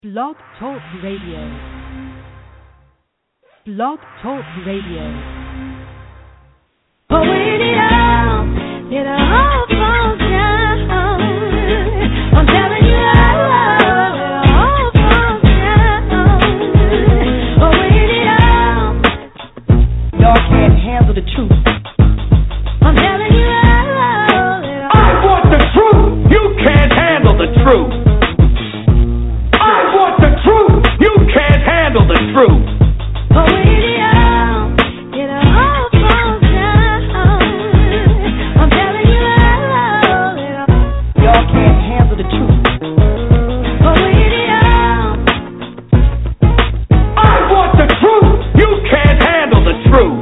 Blog Talk Radio. Blog Talk Radio. But when it all falls down, I'm telling you, it all falls down. But when y'all can't handle the truth. I'm telling you, I want the truth. You can't handle the truth. I want the truth. You can't handle the truth. but when it all falls down, I'm telling you, y'all can't handle the truth. But when I want the truth. You can't handle the truth.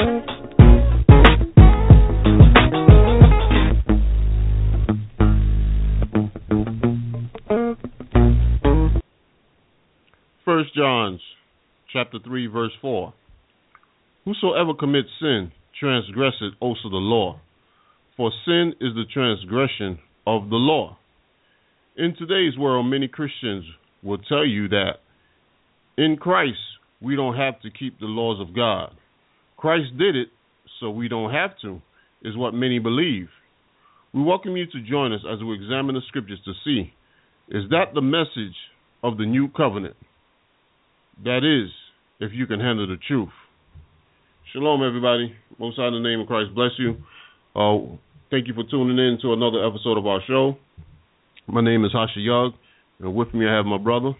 First John chapter 3, verse 4. Whosoever commits sin transgresseth also the law, for sin is the transgression of the law. In today's world, many Christians will tell you that in Christ, we don't have to keep the laws of God. Christ did it, so we don't have to, is what many believe. We welcome you to join us as we examine the scriptures to see, is that the message of the new covenant? That is, if you can handle the truth. Shalom, everybody. Most High in the name of Christ bless you. Thank you for tuning in to another episode of our show. My name is Hasha Yug, and with me I have my brother,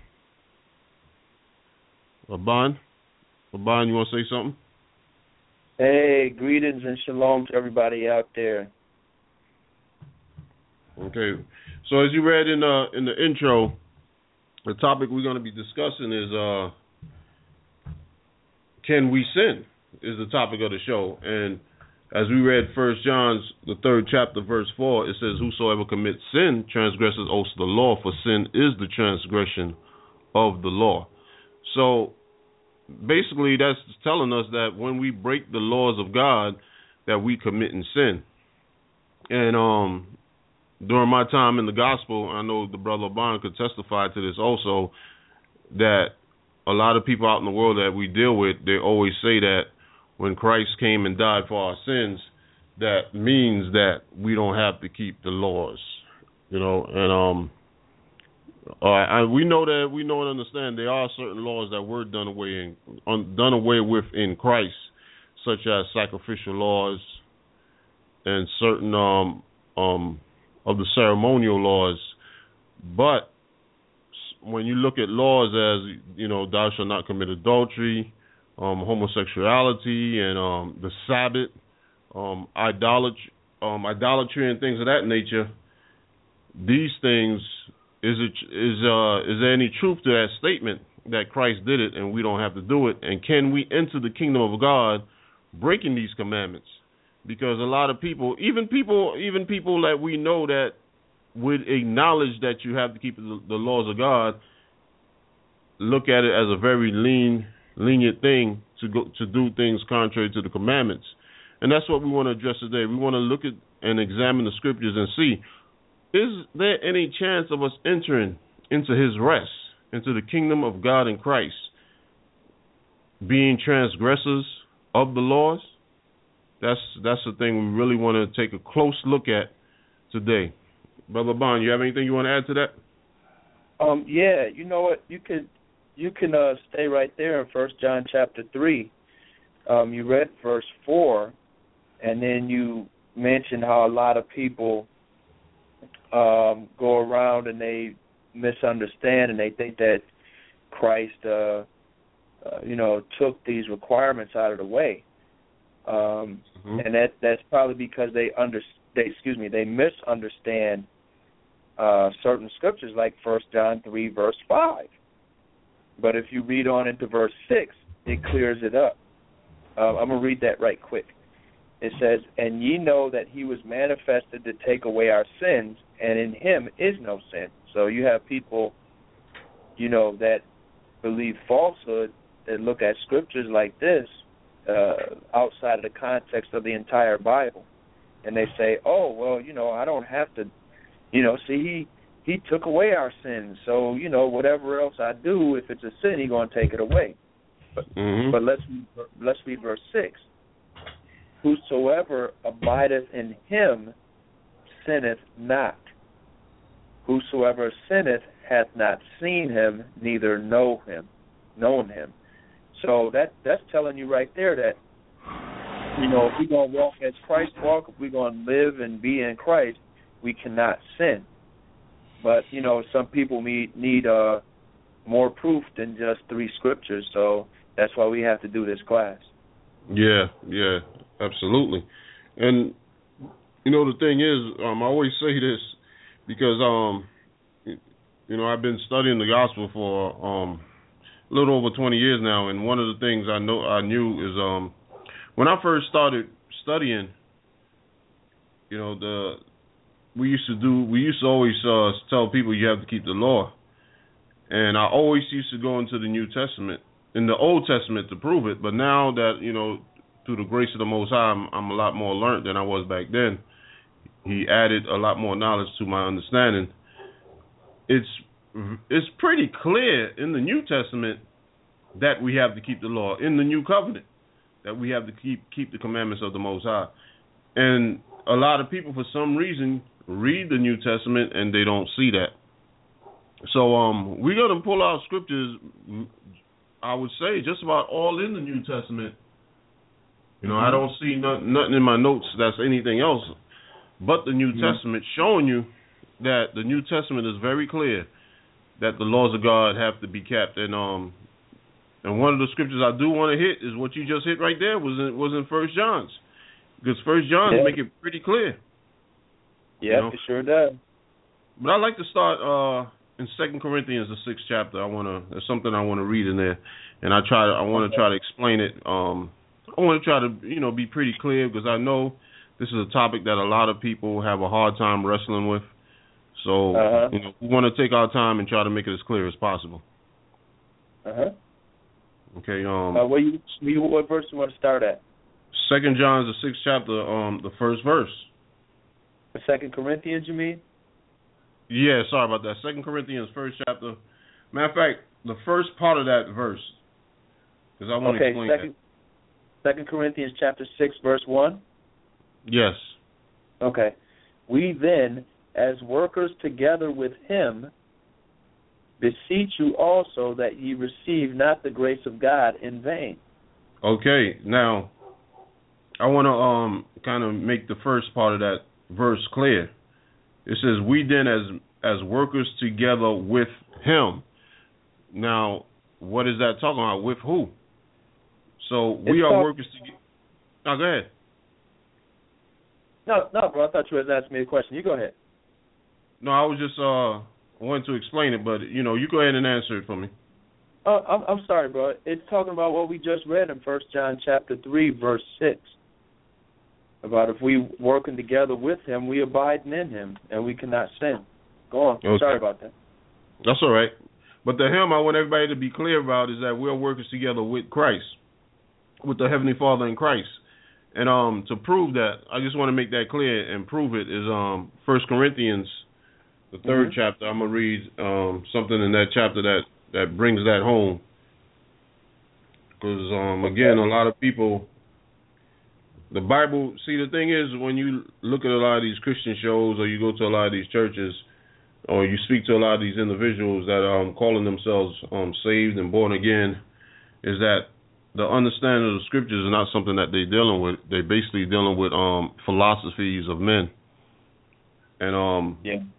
Laban. Laban, you want to say something? Hey, greetings and shalom to everybody out there. Okay. So as you read in the intro, the topic we're going to be discussing is can we sin? Is the topic of the show. And as we read First John's the 3rd chapter, verse 4, it says, whosoever commits sin transgresses also the law, for sin is the transgression of the law. So basically that's telling us that when we break the laws of God, that we commit in sin. And during my time in the gospel, I know the brother Laban could testify to this also, that a lot of people out in the world that we deal with, they always say that when Christ came and died for our sins, that means that we don't have to keep the laws, you know. And we know and understand there are certain laws that were done away with in Christ, such as sacrificial laws and certain of the ceremonial laws. But when you look at laws as, you know, thou shalt not commit adultery, homosexuality, and the Sabbath, idolatry and things of that nature, these things, is there any truth to that statement that Christ did it and we don't have to do it? And can we enter the kingdom of God breaking these commandments? Because a lot of people, even people that we know that would acknowledge that you have to keep the laws of God, look at it as a very lenient thing to do things contrary to the commandments. And that's what we want to address today. We want to look at and examine the scriptures and see, is there any chance of us entering into his rest, into the kingdom of God in Christ, being transgressors of the laws? That's the thing we really want to take a close look at today. Brother Bond, you have anything you want to add to that? Yeah, you know what? You can stay right there in First John chapter 3. You read verse 4, and then you mentioned how a lot of people go around and they misunderstand and they think that Christ, took these requirements out of the way. And that's probably because they misunderstand certain scriptures like 1 John 3, verse 5. But if you read on into verse 6, it clears it up. I'm going to read that right quick. It says, and ye know that he was manifested to take away our sins, and in him is no sin. So you have people, that believe falsehood, that look at scriptures like this, outside of the context of the entire Bible. And they say, oh, well, I don't have to, see, He took away our sins. So, whatever else I do, if it's a sin, He's going to take it away. But let's read verse 6. Whosoever abideth in Him sinneth not. Whosoever sinneth hath not seen Him, neither known Him. So that's telling you right there that, if we're going to walk as Christ walk, if we're going to live and be in Christ, we cannot sin. But, some people need more proof than just 3 scriptures, so that's why we have to do this class. Yeah, absolutely. And, the thing is, I always say this because, I've been studying the gospel for a little over 20 years now, and one of the things I knew is when I first started studying, we used to always tell people you have to keep the law, and I always used to go into the New Testament, in the Old Testament to prove it. But now that through the grace of the Most High, I'm a lot more learned than I was back then. He added a lot more knowledge to my understanding. It's pretty clear in the New Testament that we have to keep the law, in the New Covenant that we have to keep the commandments of the Most High. And a lot of people, for some reason, read the New Testament and they don't see that. So we're going to pull out scriptures, I would say, just about all in the New Testament. I don't see nothing in my notes that's anything else but the New Testament, showing you that the New Testament is very clear that the laws of God have to be kept. And one of the scriptures I do want to hit is what you just hit right there, was in 1 John. Because 1 John make it pretty clear. Yeah, it sure does. But I'd like to start in 2 Corinthians, the 6th chapter. There's something I want to read in there, and I want to try to explain it. I want to try to be pretty clear, because I know this is a topic that a lot of people have a hard time wrestling with. So we want to take our time and try to make it as clear as possible. Okay. What verse do you want to start at? 2 John, the 6th chapter, the first verse. 2 Corinthians, you mean? Yeah, sorry about that. 2 Corinthians, 1st chapter. Matter of fact, the first part of that verse, because I want to explain that. 2 Corinthians chapter 6, verse 1? Yes. Okay. We then, as workers together with Him, beseech you also that ye receive not the grace of God in vain. Okay. Now, I want to kind of make the first part of that verse clear. It says, we then as workers together with Him. Now, what is that talking about? With who? So we are workers together. No, go ahead. No, bro. I thought you were asking me a question. You go ahead. No, I was just wanting to explain it, but you go ahead and answer it for me. I'm sorry, bro. It's talking about what we just read in 1 John chapter 3, verse 6. About if we working together with Him, we abiding in Him, and we cannot sin. Go on. Okay. Sorry about that. That's all right. But the Him I want everybody to be clear about is that we're workers together with Christ, with the Heavenly Father in Christ. And to prove that, I just want to make that clear and prove it is 1 Corinthians, the 3rd chapter. I'm going to read something in that chapter that brings that home. Because, again, a lot of people, the Bible, see, the thing is, when you look at a lot of these Christian shows, or you go to a lot of these churches, or you speak to a lot of these individuals that are calling themselves saved and born again, is that the understanding of the scriptures is not something that they're dealing with. They're basically dealing with philosophies of men, and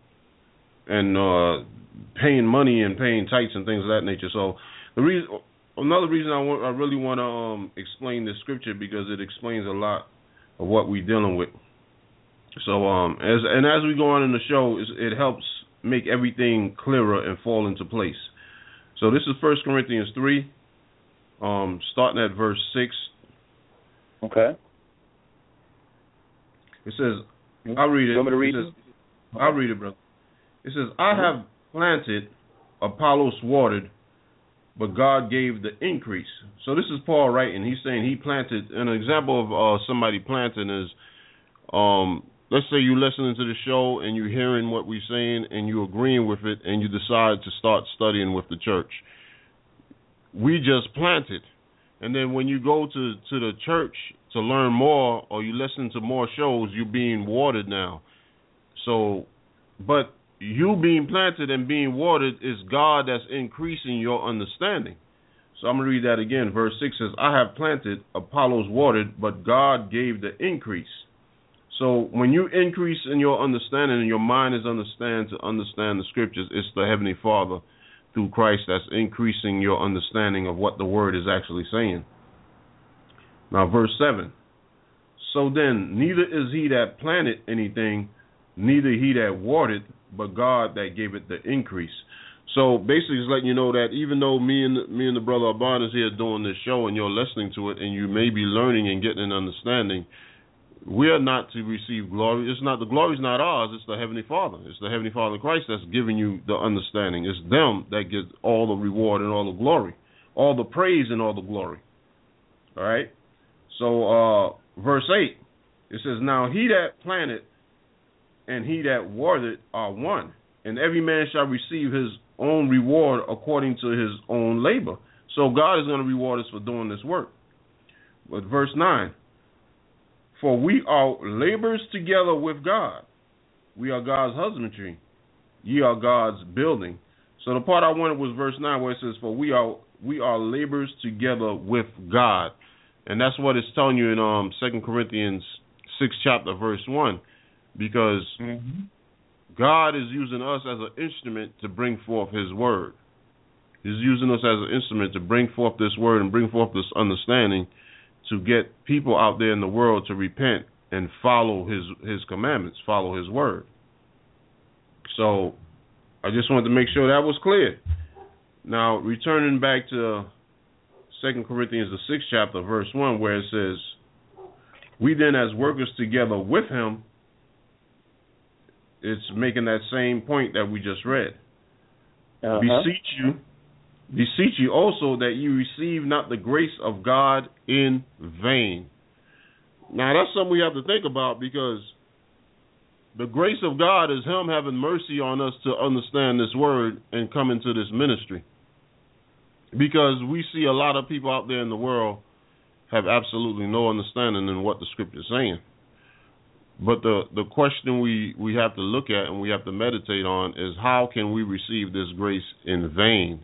paying money and paying tithes and things of that nature. So another reason I really want to explain this scripture, because it explains a lot of what we're dealing with. So as we go on in the show, it helps make everything clearer and fall into place. So this is 1 Corinthians 3. Starting at verse 6. Okay. It says, I'll read it. You want me to read it? I'll read it, brother. It says, I have planted, Apollos watered, but God gave the increase. So this is Paul writing. He's saying he planted. An example of somebody planting is let's say you're listening to the show and you're hearing what we're saying and you're agreeing with it and you decide to start studying with the church. We just planted. And then when you go to the church to learn more or you listen to more shows, you're being watered now. So, but you being planted and being watered is God that's increasing your understanding. So I'm going to read that again. Verse 6 says, I have planted, Apollos watered, but God gave the increase. So when you increase in your understanding and your mind is to understand the scriptures, it's the Heavenly Father through Christ that's increasing your understanding of what the word is actually saying. Now verse 7. So then, neither is he that planted anything, neither he that watered, but God that gave it the increase. So basically it's letting you know that even though me and the brother Abad is here doing this show and you're listening to it and you may be learning and getting an understanding, we are not to receive glory. The glory's not ours, it's the Heavenly Father. It's the Heavenly Father Christ that's giving you the understanding. It's them that get all the reward and all the glory, all the praise and all the glory. All right? So verse 8, it says, now he that planted and he that watered are one, and every man shall receive his own reward according to his own labor. So God is going to reward us for doing this work. But verse 9, for we are laborers together with God. We are God's husbandry. Ye are God's building. So the part I wanted was verse 9 where it says, for we are laborers together with God. And that's what it's telling you in 2 Corinthians 6 chapter verse 1. Because God is using us as an instrument to bring forth his word. He's using us as an instrument to bring forth this word and bring forth this understanding to get people out there in the world to repent and follow his commandments, follow his word. So I just wanted to make sure that was clear. Now, returning back to 2 Corinthians, the 6th chapter, verse 1, where it says, we then as workers together with him, it's making that same point that we just read. Beseech you also that you receive not the grace of God in vain. Now, that's something we have to think about, because the grace of God is him having mercy on us to understand this word and come into this ministry. Because we see a lot of people out there in the world have absolutely no understanding in what the scripture is saying. But the question we have to look at and we have to meditate on is, how can we receive this grace in vain?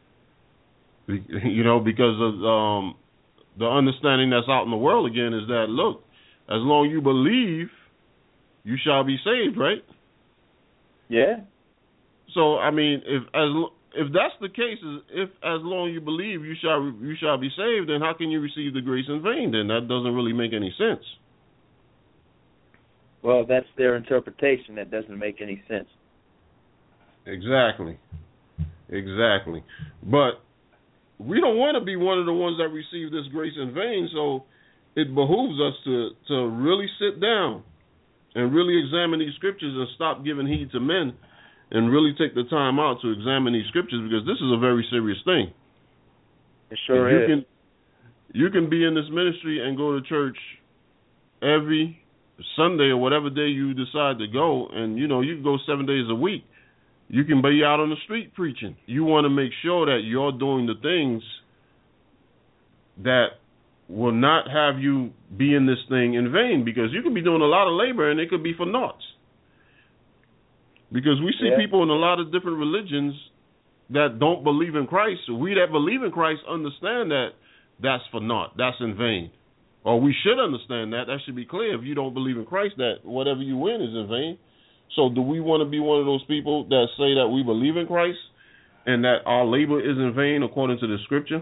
You know, because of the understanding that's out in the world again is that, look, as long as you believe, you shall be saved, right? Yeah. So, I mean, if that's the case, if as long as you believe you shall be saved, then how can you receive the grace in vain? Then that doesn't really make any sense. Well, that's their interpretation. That doesn't make any sense. Exactly. But we don't want to be one of the ones that receive this grace in vain, so it behooves us to really sit down and really examine these scriptures and stop giving heed to men and really take the time out to examine these scriptures, because this is a very serious thing. It sure is. You can be in this ministry and go to church every Sunday or whatever day you decide to go, and you can go 7 days a week. You can be out on the street preaching. You want to make sure that you're doing the things that will not have you be in this thing in vain, because you could be doing a lot of labor and it could be for naught. Because we see people in a lot of different religions that don't believe in Christ. We that believe in Christ understand that that's for naught, that's in vain. Or we should understand that. That should be clear. If you don't believe in Christ, that whatever you win is in vain. So do we want to be one of those people that say that we believe in Christ and that our labor is in vain according to the scripture?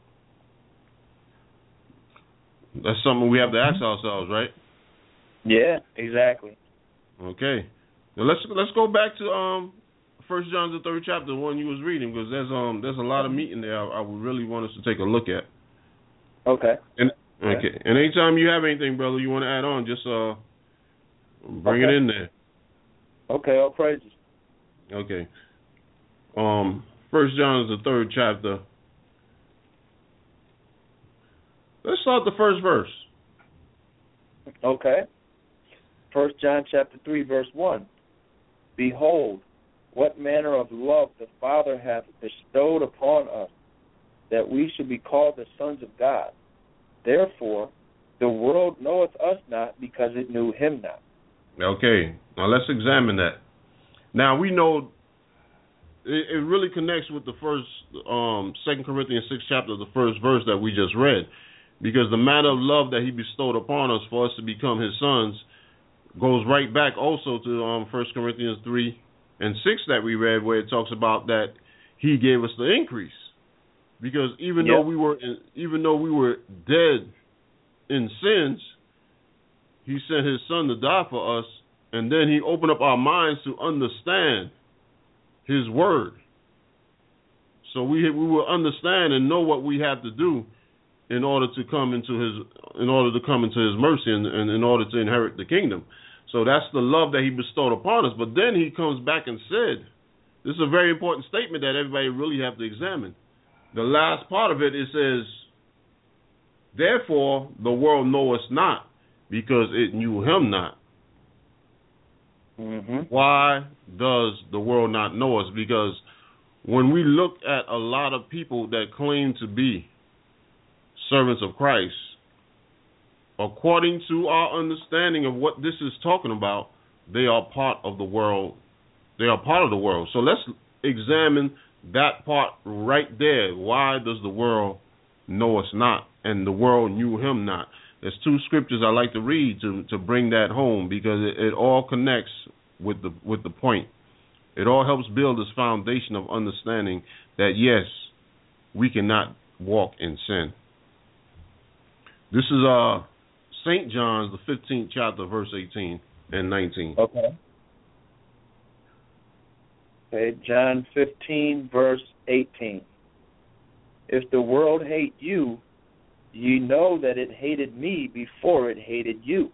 That's something we have to ask ourselves, right? Yeah, exactly. Okay. Now let's go back to 1 John the 3rd chapter, the one you was reading, because there's a lot of meat in there I would really want us to take a look at. Okay. And anytime you have anything, brother, you want to add on, just bring it in there. Okay, all praises. Okay. 1 John is the 3rd chapter. Let's start the first verse. Okay. 1 John chapter 3, verse 1. Behold, what manner of love the Father hath bestowed upon us, that we should be called the sons of God. Therefore, the world knoweth us not, because it knew him not. Okay, now let's examine that. Now we know it really connects with the first 2 Corinthians 6 chapter, the first verse that we just read, because the manner of love that he bestowed upon us for us to become his sons goes right back also to 1 Corinthians 3 and 6 that we read, where it talks about that he gave us the increase. Because even though we were dead in sins, he sent his son to die for us, and then he opened up our minds to understand his word. So we will understand and know what we have to do in order to come into his mercy and in order to inherit the kingdom. So that's the love that he bestowed upon us. But then he comes back and said, this is a very important statement that everybody really have to examine. The last part of it says, therefore the world knoweth not, because it knew him not. Mm-hmm. Why does the world not know us? Because when we look at a lot of people that claim to be servants of Christ, according to our understanding of what this is talking about, they are part of the world. They are part of the world. So let's examine that part right there. Why does the world know us not, and the world knew him not? There's two scriptures I like to read to bring that home, because it all connects with the point. It all helps build this foundation of understanding that, yes, we cannot walk in sin. This is St. John's, the 15th chapter, verse 18 and 19. Okay, John 15, verse 18. If the world hate you, ye know that it hated me before it hated you.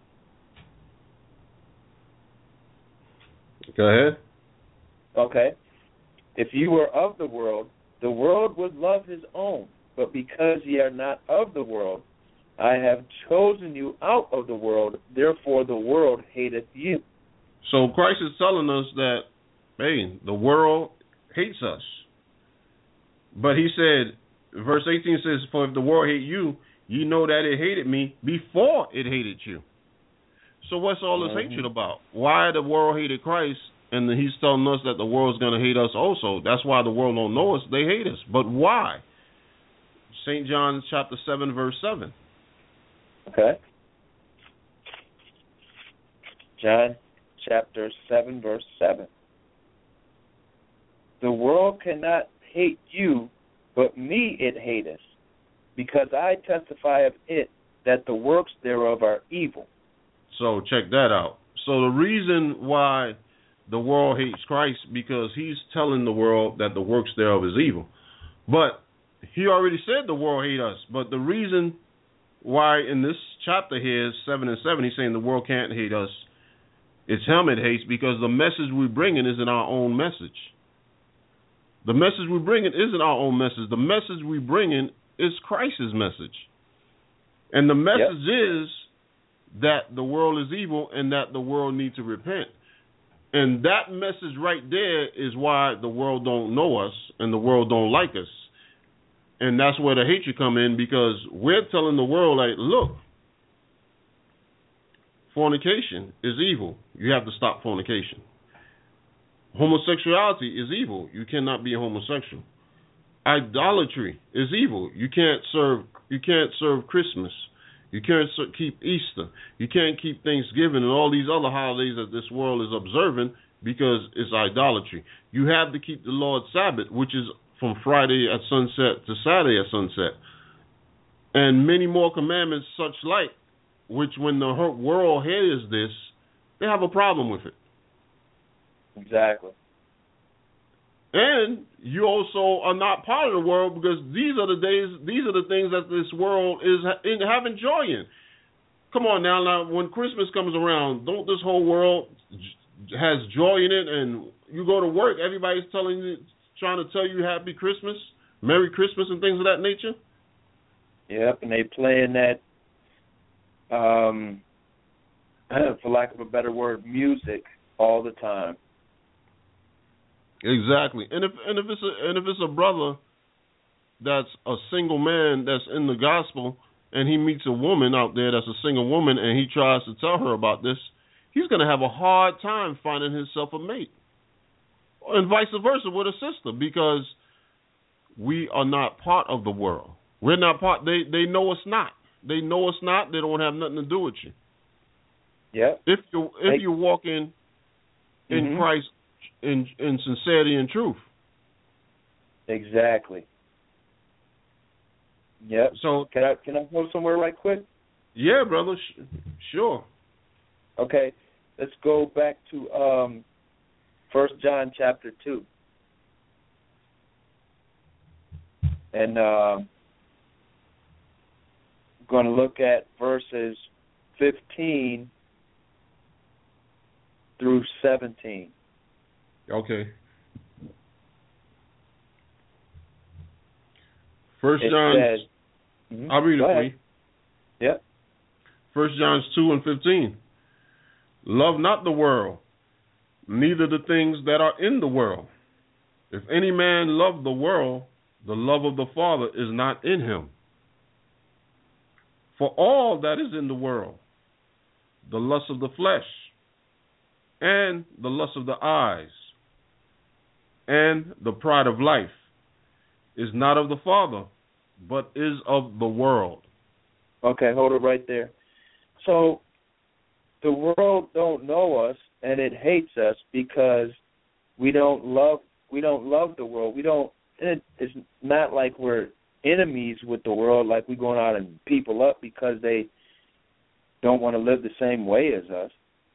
Go ahead. Okay. If you were of the world would love his own. But because ye are not of the world, I have chosen you out of the world, therefore the world hateth you. So Christ is telling us that, hey, the world hates us. But he said, verse 18 says, for if the world hate you, you know that it hated me before it hated you. So what's all this hatred about? Why the world hated Christ, and he's telling us that the world's going to hate us also? That's why the world don't know us. They hate us. But why? St. John chapter 7, verse 7. Okay. John chapter 7, verse 7. The world cannot hate you, but me it hateth, because I testify of it that the works thereof are evil. So check that out. So the reason why the world hates Christ, because he's telling the world that the works thereof is evil. But he already said the world hate us. But the reason why in this chapter here, 7 and 7, he's saying the world can't hate us, it's him it hates, because the message we're bringing isn't our own message. The message we're bringing isn't our own message. The message we're bringing is Christ's message. And the message is that the world is evil and that the world needs to repent. And that message right there is why the world don't know us and the world don't like us. And that's where the hatred come in, because we're telling the world, like, look, fornication is evil. You have to stop fornication. Homosexuality is evil. You cannot be a homosexual. Idolatry is evil. You can't serve Christmas. You can't keep Easter. You can't keep Thanksgiving and all these other holidays that this world is observing, because it's idolatry. You have to keep the Lord's Sabbath, which is from Friday at sunset to Saturday at sunset. And many more commandments such like, which when the world hears this, they have a problem with it. Exactly. And you also are not part of the world, because these are the things that this world is having joy in. Come on now, when Christmas comes around, don't this whole world has joy in it? And you go to work, everybody's trying to tell you Happy Christmas, Merry Christmas, and things of that nature. Yep, and they playing that for lack of a better word, music all the time. Exactly. And if it's a brother that's a single man that's in the gospel, and he meets a woman out there that's a single woman, and he tries to tell her about this, he's going to have a hard time finding himself a mate. And vice versa with a sister, because we are not part of the world. We're not part. They know us not. They know us not. They don't have nothing to do with you. Yeah. If you're walking in Christ in sincerity and truth. Exactly. Yep. So can I go somewhere right quick? Yeah, brother. Sure. Okay. Let's go back to 1 John chapter 2. And I'm going to look at verses 15 through 17. Okay. 1 John, I'll read it for you. Yeah. 1 John 2 and 15. Love not the world, neither the things that are in the world. If any man love the world, the love of the Father is not in him. For all that is in the world, the lust of the flesh, and the lust of the eyes, and the pride of life, is not of the Father, but is of the world. Okay, hold it right there. So the world don't know us, and it hates us because we don't love the world. It's not like we're enemies with the world, like we're going out and people up because they don't want to live the same way as us.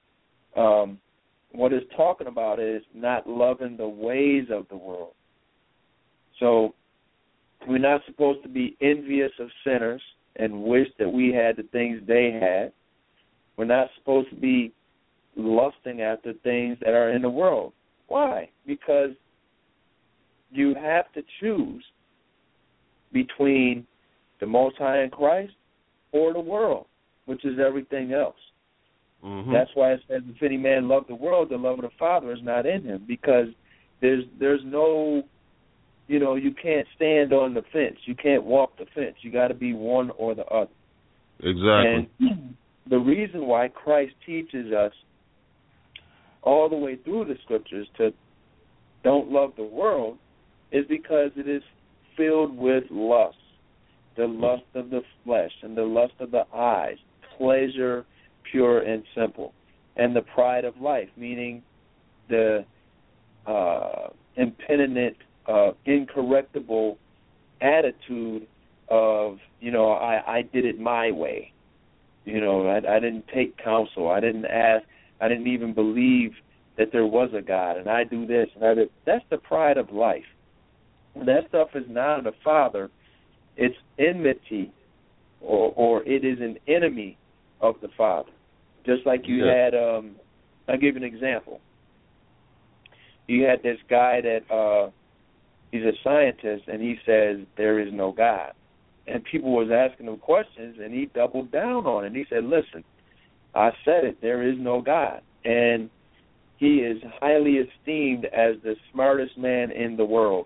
What it's talking about is not loving the ways of the world. So we're not supposed to be envious of sinners and wish that we had the things they had. We're not supposed to be lusting after things that are in the world. Why? Because you have to choose between the Most High in Christ or the world, which is everything else. Mm-hmm. That's why it says, if any man love the world, the love of the Father is not in him, because there's no, you can't stand on the fence. You can't walk the fence. You got to be one or the other. Exactly. And the reason why Christ teaches us all the way through the Scriptures to don't love the world is because it is filled with lust, the lust of the flesh and the lust of the eyes, pleasure, pure and simple, and the pride of life, meaning the impenitent, incorrectable attitude of, I did it my way. I didn't take counsel. I didn't ask. I didn't even believe that there was a God, and I do this. And that's the pride of life. That stuff is not of the Father. It's enmity, or it is an enemy of the Father. Just like you had, I'll give you an example. You had this guy that he's a scientist, and he says there is no God. And people was asking him questions, and he doubled down on it. He said, listen, I said it, there is no God. And he is highly esteemed as the smartest man in the world.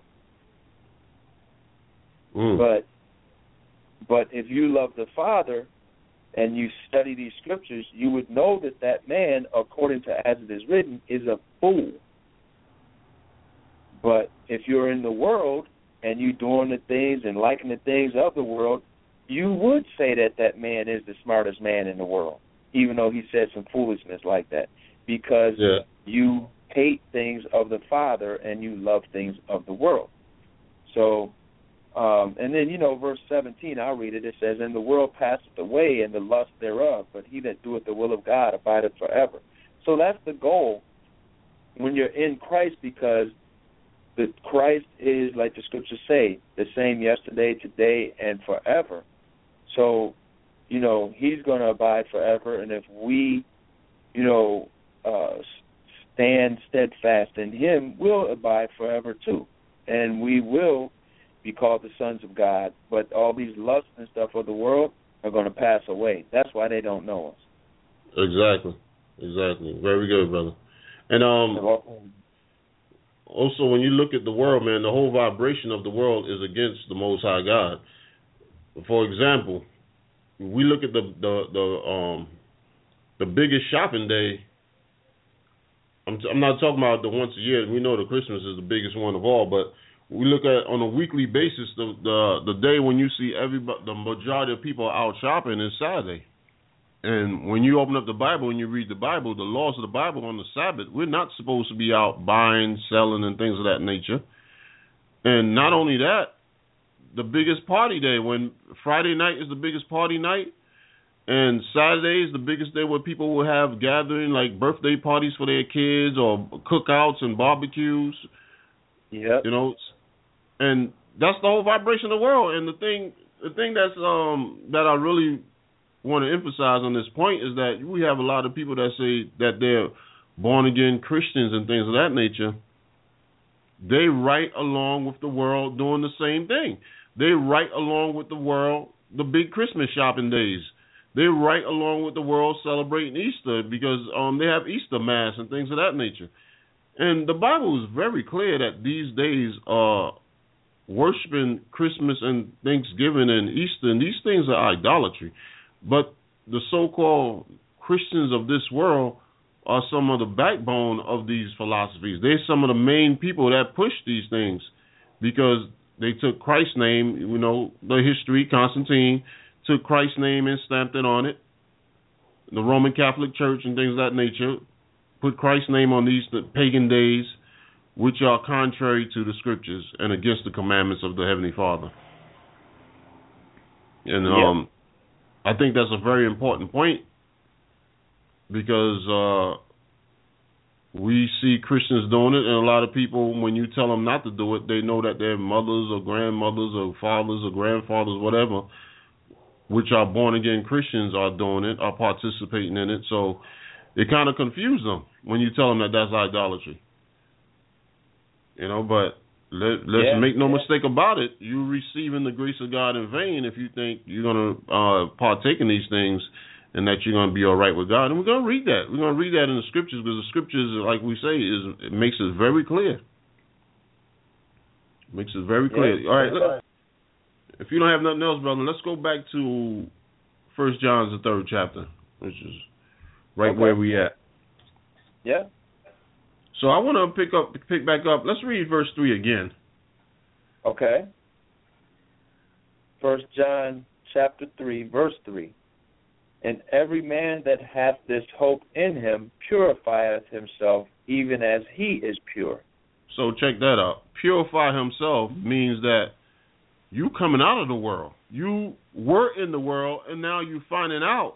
But if you love the Father and you study these scriptures, you would know that man, according to as it is written, is a fool. But if you're in the world and you doing the things and liking the things of the world, you would say that man is the smartest man in the world, even though he said some foolishness like that, because you hate things of the Father and you love things of the world. So, and then, verse 17, I'll read it. It says, and the world passeth away and the lust thereof, but he that doeth the will of God abideth forever. So that's the goal when you're in Christ, because Christ is, like the scriptures say, the same yesterday, today, and forever. So, he's going to abide forever, and if we, stand steadfast in him, we'll abide forever too. And we will be called the sons of God. But all these lusts and stuff of the world are going to pass away. That's why they don't know us. Exactly. Very good, brother. And also, when you look at the world, man, the whole vibration of the world is against the Most High God. For example, we look at the biggest shopping day. I'm not talking about the once a year. We know the Christmas is the biggest one of all, but we look at on a weekly basis the day when you see the majority of people out shopping is Saturday. And when you open up the Bible and you read the Bible, the laws of the Bible on the Sabbath, we're not supposed to be out buying, selling, and things of that nature. And not only that, the biggest party day, when Friday night is the biggest party night, and Saturday is the biggest day where people will have gathering, like birthday parties for their kids or cookouts and barbecues. Yeah. You know, and that's the whole vibration of the world. And the thing that's that I really want to emphasize on this point is that we have a lot of people that say that they're born again Christians and things of that nature. They right along with the world doing the same thing. They right along with the world the big Christmas shopping days. They right along with the world celebrating Easter because they have Easter Mass and things of that nature. And the Bible is very clear that these days are worshiping Christmas and Thanksgiving and Easter, and these things are idolatry. But the so-called Christians of this world are some of the backbone of these philosophies. They're some of the main people that push these things because they took Christ's name, you know, the history, Constantine took Christ's name and stamped it on it. The Roman Catholic Church and things of that nature put Christ's name on these pagan days, which are contrary to the scriptures and against the commandments of the Heavenly Father. And I think that's a very important point because we see Christians doing it, and a lot of people, when you tell them not to do it, they know that their mothers or grandmothers or fathers or grandfathers, whatever, which are born-again Christians, are doing it, are participating in it. So it kind of confuses them when you tell them that that's idolatry. You know, but let's make no mistake about it. You're receiving the grace of God in vain if you think you're going to partake in these things and that you're going to be all right with God. And we're going to read that. We're going to read that in the scriptures because the scriptures, like we say, it makes it very clear. It makes it very clear. All right, look, if you don't have nothing else, brother, let's go back to 1 John, the 3rd chapter, which is where we at. Yeah. So I want to pick back up. Let's read verse 3 again. Okay. 1 John chapter 3, verse 3. And every man that hath this hope in him purifieth himself, even as he is pure. So check that out. Purify himself means that you coming out of the world. You were in the world, and now you finding out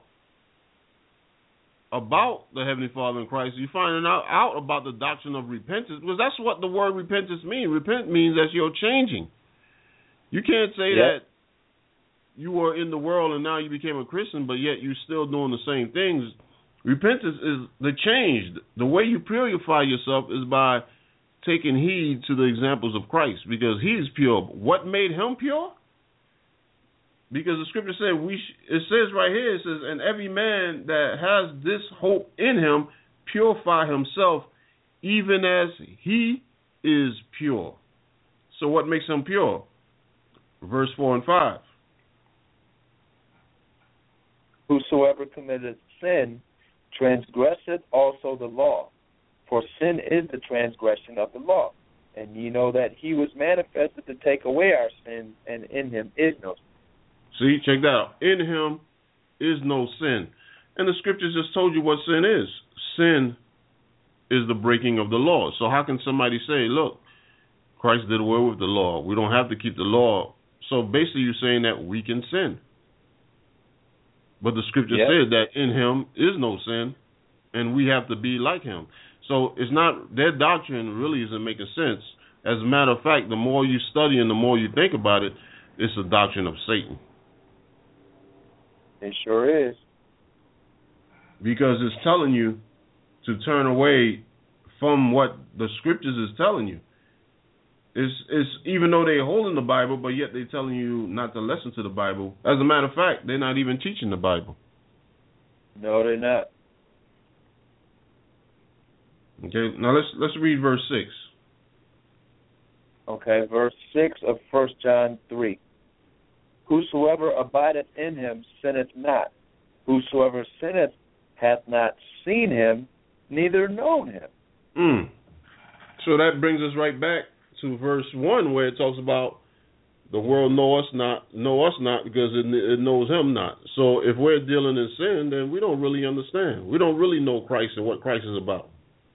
about the Heavenly Father in Christ. You're finding out about the doctrine of repentance, because that's what the word repentance means. Repent means that you're changing. You can't say that you were in the world and now you became a Christian, but yet you're still doing the same things. Repentance is the change. The way you purify yourself is by taking heed to the examples of Christ, because he is pure. What made him pure? Because the scripture said, it says right here, it says, and every man that has this hope in him purify himself, even as he is pure. So what makes him pure? Verse 4 and 5. Whosoever committeth sin transgresseth also the law, for sin is the transgression of the law. And ye know that he was manifested to take away our sins, and in him is no sin. See, check that out. In him is no sin. And the scriptures just told you what sin is. Sin is the breaking of the law. So how can somebody say, look, Christ did away with the law, we don't have to keep the law? So basically you're saying that we can sin. But the scripture said that in him is no sin, and we have to be like him. So it's not, their doctrine really isn't making sense. As a matter of fact, the more you study and the more you think about it, it's a doctrine of Satan. It sure is. Because it's telling you to turn away from what the scriptures is telling you. It's even though they're holding the Bible, but yet they're telling you not to listen to the Bible. As a matter of fact, they're not even teaching the Bible. No, they're not. Okay, now let's read verse 6. Okay, verse 6 of 1 John 3. Whosoever abideth in him sinneth not. Whosoever sinneth hath not seen him, neither known him. So that brings us right back to verse 1 where it talks about the world know us not because it knows him not. So if we're dealing in sin, then we don't really understand. We don't really know Christ and what Christ is about.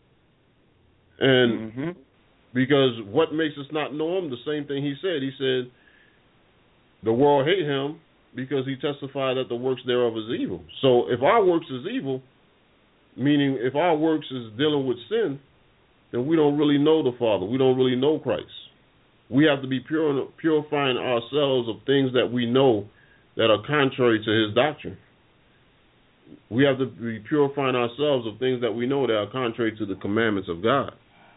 And because what makes us not know him, the same thing he said. He said, the world hate him because he testified that the works thereof is evil. So if our works is evil, meaning if our works is dealing with sin, then we don't really know the Father. We don't really know Christ. We have to be purifying ourselves of things that we know that are contrary to his doctrine. We have to be purifying ourselves of things that we know that are contrary to the commandments of God.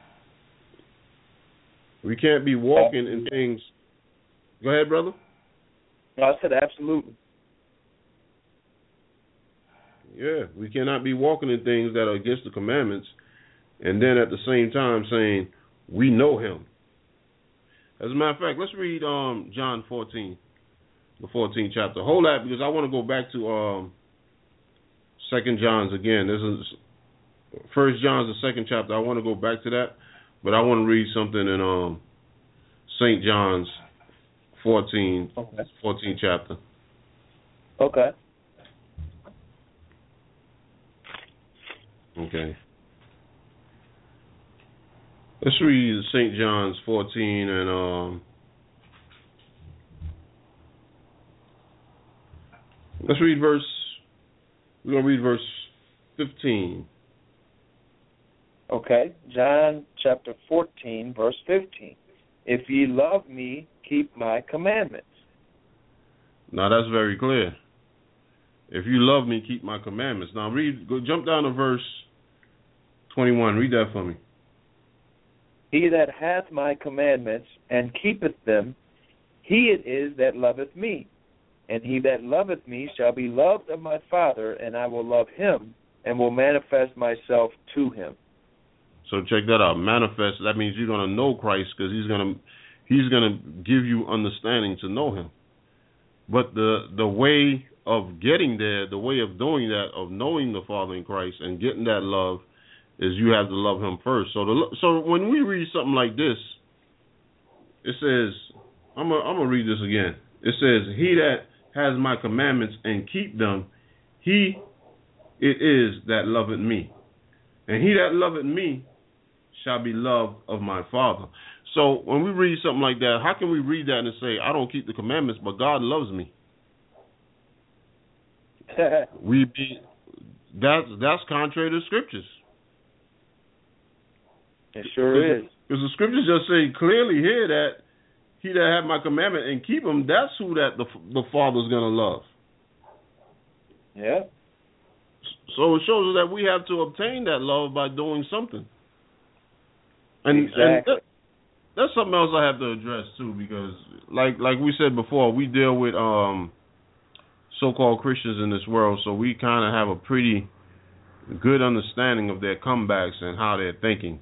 We can't be walking in things. Go ahead, brother. No, I said absolutely. Yeah, we cannot be walking in things that are against the commandments and then at the same time saying we know him. As a matter of fact, let's read John 14, the 14th chapter. Hold that because I want to go back to 2 John's again. This is 1 John's the 2nd chapter. I want to go back to that, but I want to read something in St. John's 14th chapter. Okay. Okay. Let's read St. John's 14 and we're going to read verse 15. Okay. John chapter 14, verse 15. If ye love me, keep my commandments. Now that's very clear. If you love me, keep my commandments. Now jump down to verse 21. Read that for me. He that hath my commandments and keepeth them, he it is that loveth me. And he that loveth me shall be loved of my Father, and I will love him, and will manifest myself to him. So check that out. Manifest, that means you're going to know Christ because he's going to give you understanding to know him. But the way of getting there, the way of doing that, of knowing the Father in Christ and getting that love, is you have to love him first. So when we read something like this, it says, I'm gonna read this again. It says, he that has my commandments and keep them, he it is that loveth me. And he that loveth me shall be loved of my Father. So when we read something like that, how can we read that and say, I don't keep the commandments, but God loves me? That's contrary to the scriptures. It sure is. Because the scriptures just say clearly here that he that have my commandment and keep them, that's who that the Father's going to love. Yeah. So it shows us that we have to obtain that love by doing something. And, exactly. And that's something else I have to address too, because like we said before, we deal with so-called Christians in this world, so we kind of have a pretty good understanding of their comebacks and how they're thinking.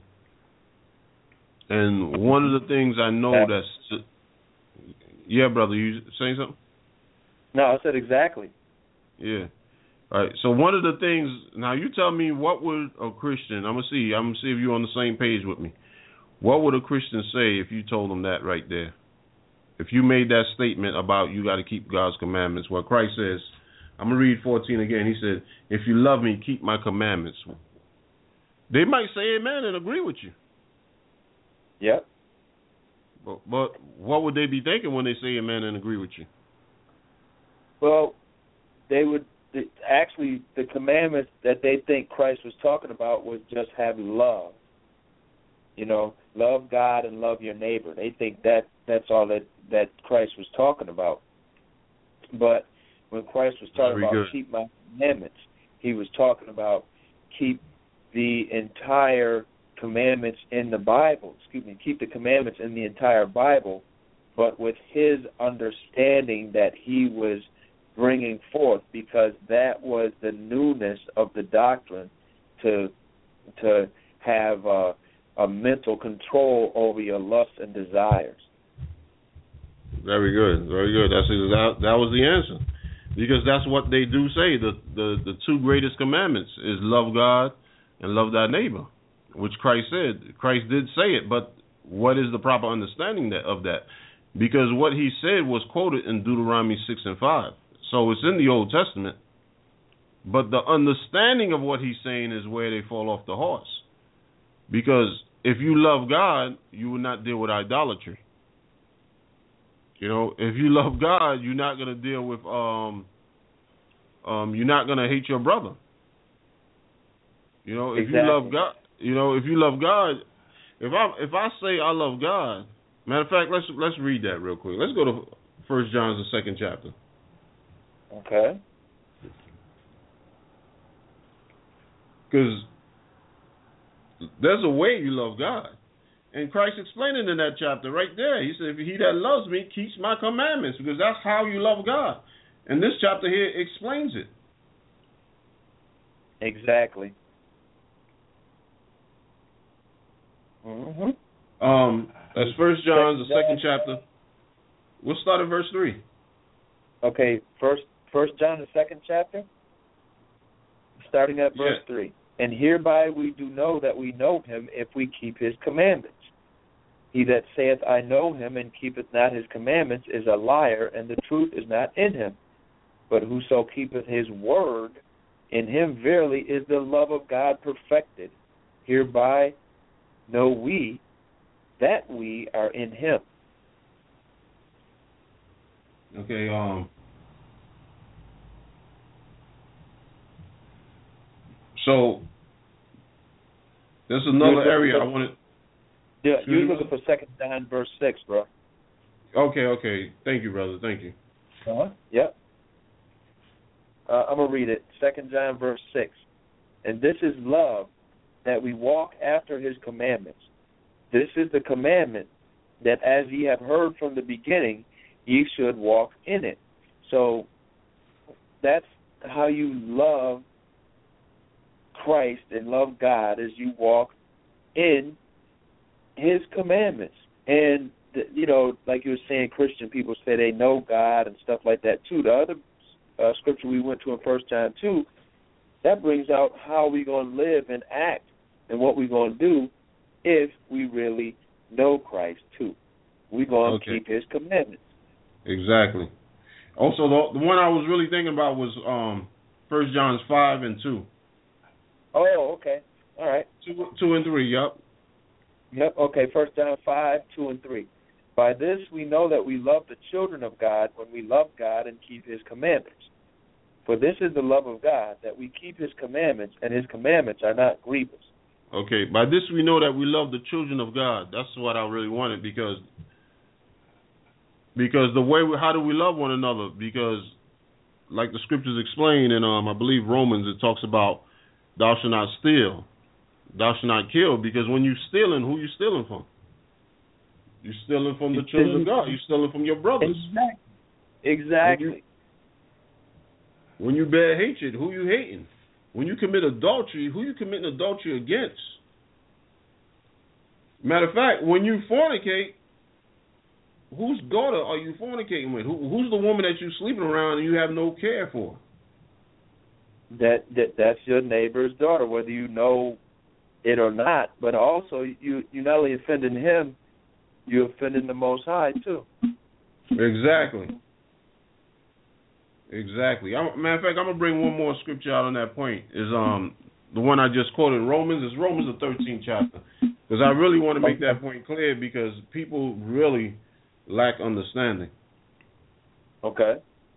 And one of the things I know that's... Yeah, brother, you saying something? No, I said exactly. Yeah. All right. So one of the things... Now, you tell me, what would a Christian... I'm going to see if you're on the same page with me. What would a Christian say if you told them that right there? If you made that statement about you got to keep God's commandments, what Christ says... I'm going to read 14 again. He said, if you love me, keep my commandments. They might say amen and agree with you. Yep. But what would they be thinking when they say amen and agree with you? Well, they would actually, the commandments that they think Christ was talking about was just have love. You know, love God and love your neighbor. They think that's all that Christ was talking about. But when Christ was talking about keep my commandments, he was talking about keep the entire commandments in the Bible, keep the commandments in the entire Bible, but with his understanding that he was bringing forth, because that was the newness of the doctrine, to have a mental control over your lusts and desires. Very good, very good. That was the answer, because that's what they do say. The two greatest commandments is love God and love thy neighbor, which Christ said. Christ did say it, but what is the proper understanding of that? Because what he said was quoted in Deuteronomy 6:5. So it's in the Old Testament, but the understanding of what he's saying is where they fall off the horse. Because if you love God, you will not deal with idolatry. You know, if you love God, you're not going to deal with, you're not going to hate your brother. You know, if you love God, if I say I love God, matter of fact, let's read that real quick. Let's go to 1 John, the 2nd chapter. Okay. Because there's a way you love God. And Christ explained it in that chapter right there. He said, he that loves me keeps my commandments, because that's how you love God. And this chapter here explains it. Exactly. Mm-hmm. That's 1 John, the 2nd chapter. We'll start at verse 3. Okay, First John, the 2nd chapter, starting at verse 3. And hereby we do know that we know him if we keep his commandments. He that saith, I know him, and keepeth not his commandments, is a liar, and the truth is not in him. But whoso keepeth his word, in him verily is the love of God perfected. Hereby know we that we are in him. Okay, so there's another area I wanted. Yeah, you're looking for 2 John verse 6, bro. Okay. Thank you, brother. Thank you. Yep. I'm going to read it. 2 John verse 6. And this is love, that we walk after his commandments. This is the commandment, that as ye have heard from the beginning, ye should walk in it. So that's how you love Christ and love God, as you walk in his commandments. And, you know, like you were saying, Christian people say they know God and stuff like that too. The other scripture we went to in 1 John 2, that brings out how we're going to live and act and what we're going to do if we really know Christ too. We're going to keep his commandments. Exactly. Also, the one I was really thinking about was 1 John 5 and 2. Oh, okay. All right. 2 and 3, yep. Yep, okay, 1 John 5, 2 and 3. By this we know that we love the children of God, when we love God and keep his commandments. For this is the love of God, that we keep his commandments, and his commandments are not grievous. Okay, by this we know that we love the children of God. That's what I really wanted, because the way how do we love one another? Because like the scriptures explain in I believe Romans, it talks about thou shalt not steal, thou shalt not kill, because when you're stealing, who you stealing from? You're stealing from the children of God. You're stealing from your brothers. Exactly. When you bear hatred, who you hating? When you commit adultery, who you committing adultery against? Matter of fact, when you fornicate, whose daughter are you fornicating with? Who's the woman that you're sleeping around and you have no care for? That's your neighbor's daughter, whether you know it or not. But also, you're not only offending him, you're offending the Most High too. Exactly. Matter of fact, I'm gonna bring one more scripture out on that point. Is the one I just quoted, Romans. It's Romans the 13th chapter, because I really want to make that point clear, because people really lack understanding. Okay.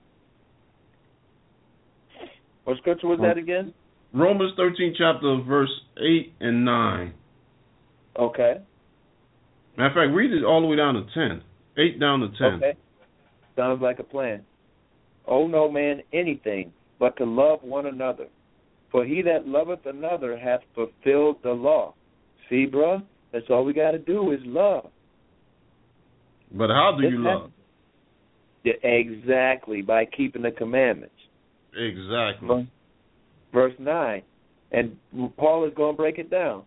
What scripture was that again? Romans 13th chapter, verse 8 and 9. Okay. Matter of fact, read it all the way down to 10. 8 down to 10. Okay. Sounds like a plan. Owe no man anything but to love one another. For he that loveth another hath fulfilled the law. See, bro, that's all we got to do is love. But how do you love? Exactly, by keeping the commandments. Exactly. Verse 9, and Paul is going to break it down.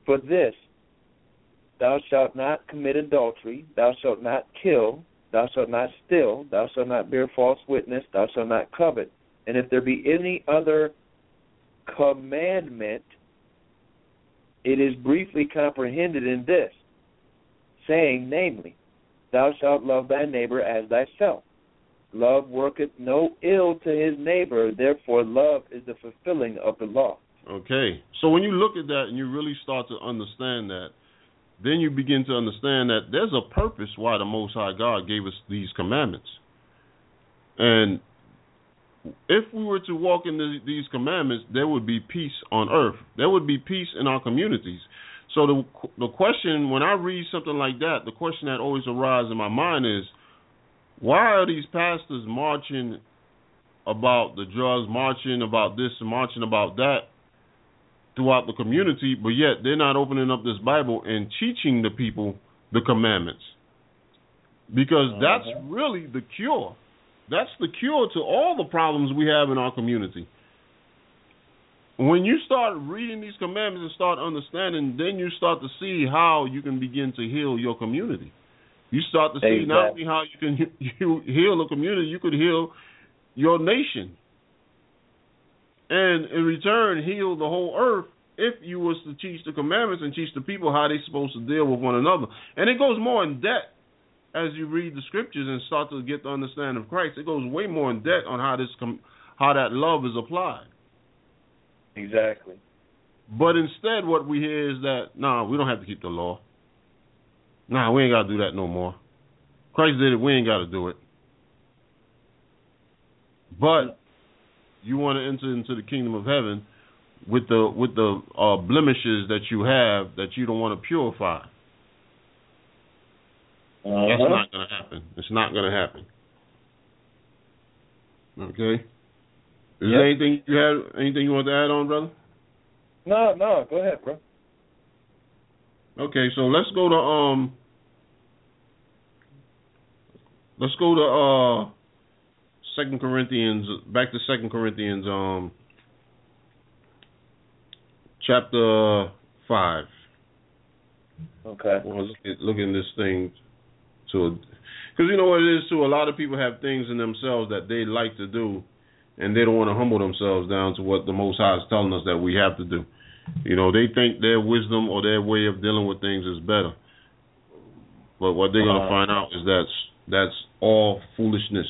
For this, thou shalt not commit adultery, thou shalt not kill, thou shalt not steal, thou shalt not bear false witness, thou shalt not covet. And if there be any other commandment, it is briefly comprehended in this, saying, namely, thou shalt love thy neighbor as thyself. Love worketh no ill to his neighbor, therefore love is the fulfilling of the law. Okay, so when you look at that and you really start to understand that, then you begin to understand that there's a purpose why the Most High God gave us these commandments. And if we were to walk in these commandments, there would be peace on earth. There would be peace in our communities. So the question, when I read something like that, the question that always arises in my mind is, why are these pastors marching about the drugs, marching about this, marching about that throughout the community, but yet they're not opening up this Bible and teaching the people the commandments? Because that's really the cure. That's the cure to all the problems we have in our community. When you start reading these commandments and start understanding, then you start to see how you can begin to heal your community. You start to see not only how you can heal a community, you could heal your nation. And in return, heal the whole earth if you was to teach the commandments and teach the people how they're supposed to deal with one another. And it goes more in depth as you read the scriptures and start to get the understanding of Christ. It goes way more in depth on how that love is applied. Exactly. But instead what we hear is that, we don't have to keep the law. We ain't got to do that no more. Christ did it, we ain't got to do it. But you want to enter into the kingdom of heaven with the blemishes that you have that you don't want to purify. That's not going to happen. It's not going to happen. Okay? Is there anything you want to add on, brother? No, go ahead, bro. Okay, so let's go to 2 Corinthians, back to 2 Corinthians chapter 5. Okay. Well, look at this thing because you know what it is too. A lot of people have things in themselves that they like to do, and they don't want to humble themselves down to what the Most High is telling us that we have to do. You know, they think their wisdom or their way of dealing with things is better. But what they're going to find out is that's all foolishness.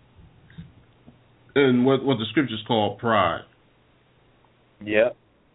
And what the scriptures call pride. Yeah.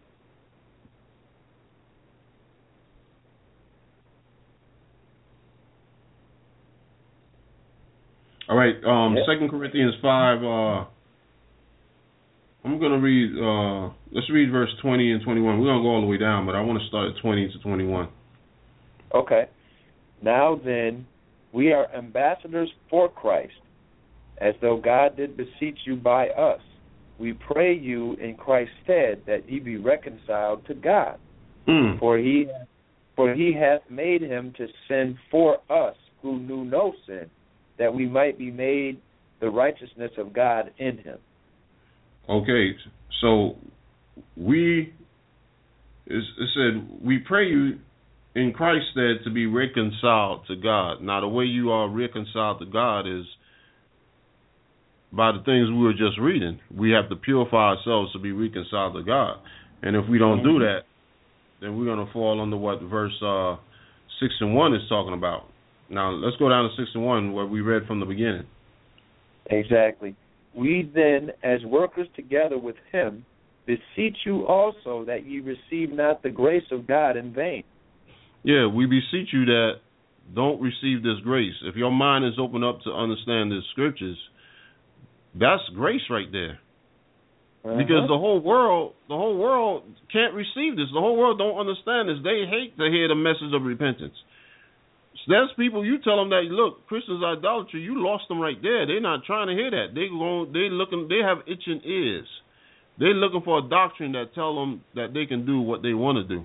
All right, 2 Corinthians 5, I'm going to read, let's read verse 20 and 21. We're going to go all the way down, but I want to start at 20 to 21. Okay. Now then, we are ambassadors for Christ, as though God did beseech you by us. We pray you in Christ's stead that ye be reconciled to God. For he hath made him to sin for us who knew no sin, that we might be made the righteousness of God in him. Okay, so it said, we pray you in Christ's stead to be reconciled to God. Now, the way you are reconciled to God is by the things we were just reading. We have to purify ourselves to be reconciled to God. And if we don't do that, then we're going to fall under what verse 6 and 1 is talking about. Now, let's go down to 6 and 1, where we read from the beginning. Exactly. We then, as workers together with him, beseech you also that ye receive not the grace of God in vain. Yeah, we beseech you that don't receive this grace. If your mind is open up to understand the scriptures, that's grace right there. Because the whole world can't receive this. The whole world don't understand this. They hate to hear the message of repentance. So there's people, you tell them that, look, Christians idolatry, you lost them right there. They're not trying to hear that. They have itching ears. They're looking for a doctrine that tell them that they can do what they want to do.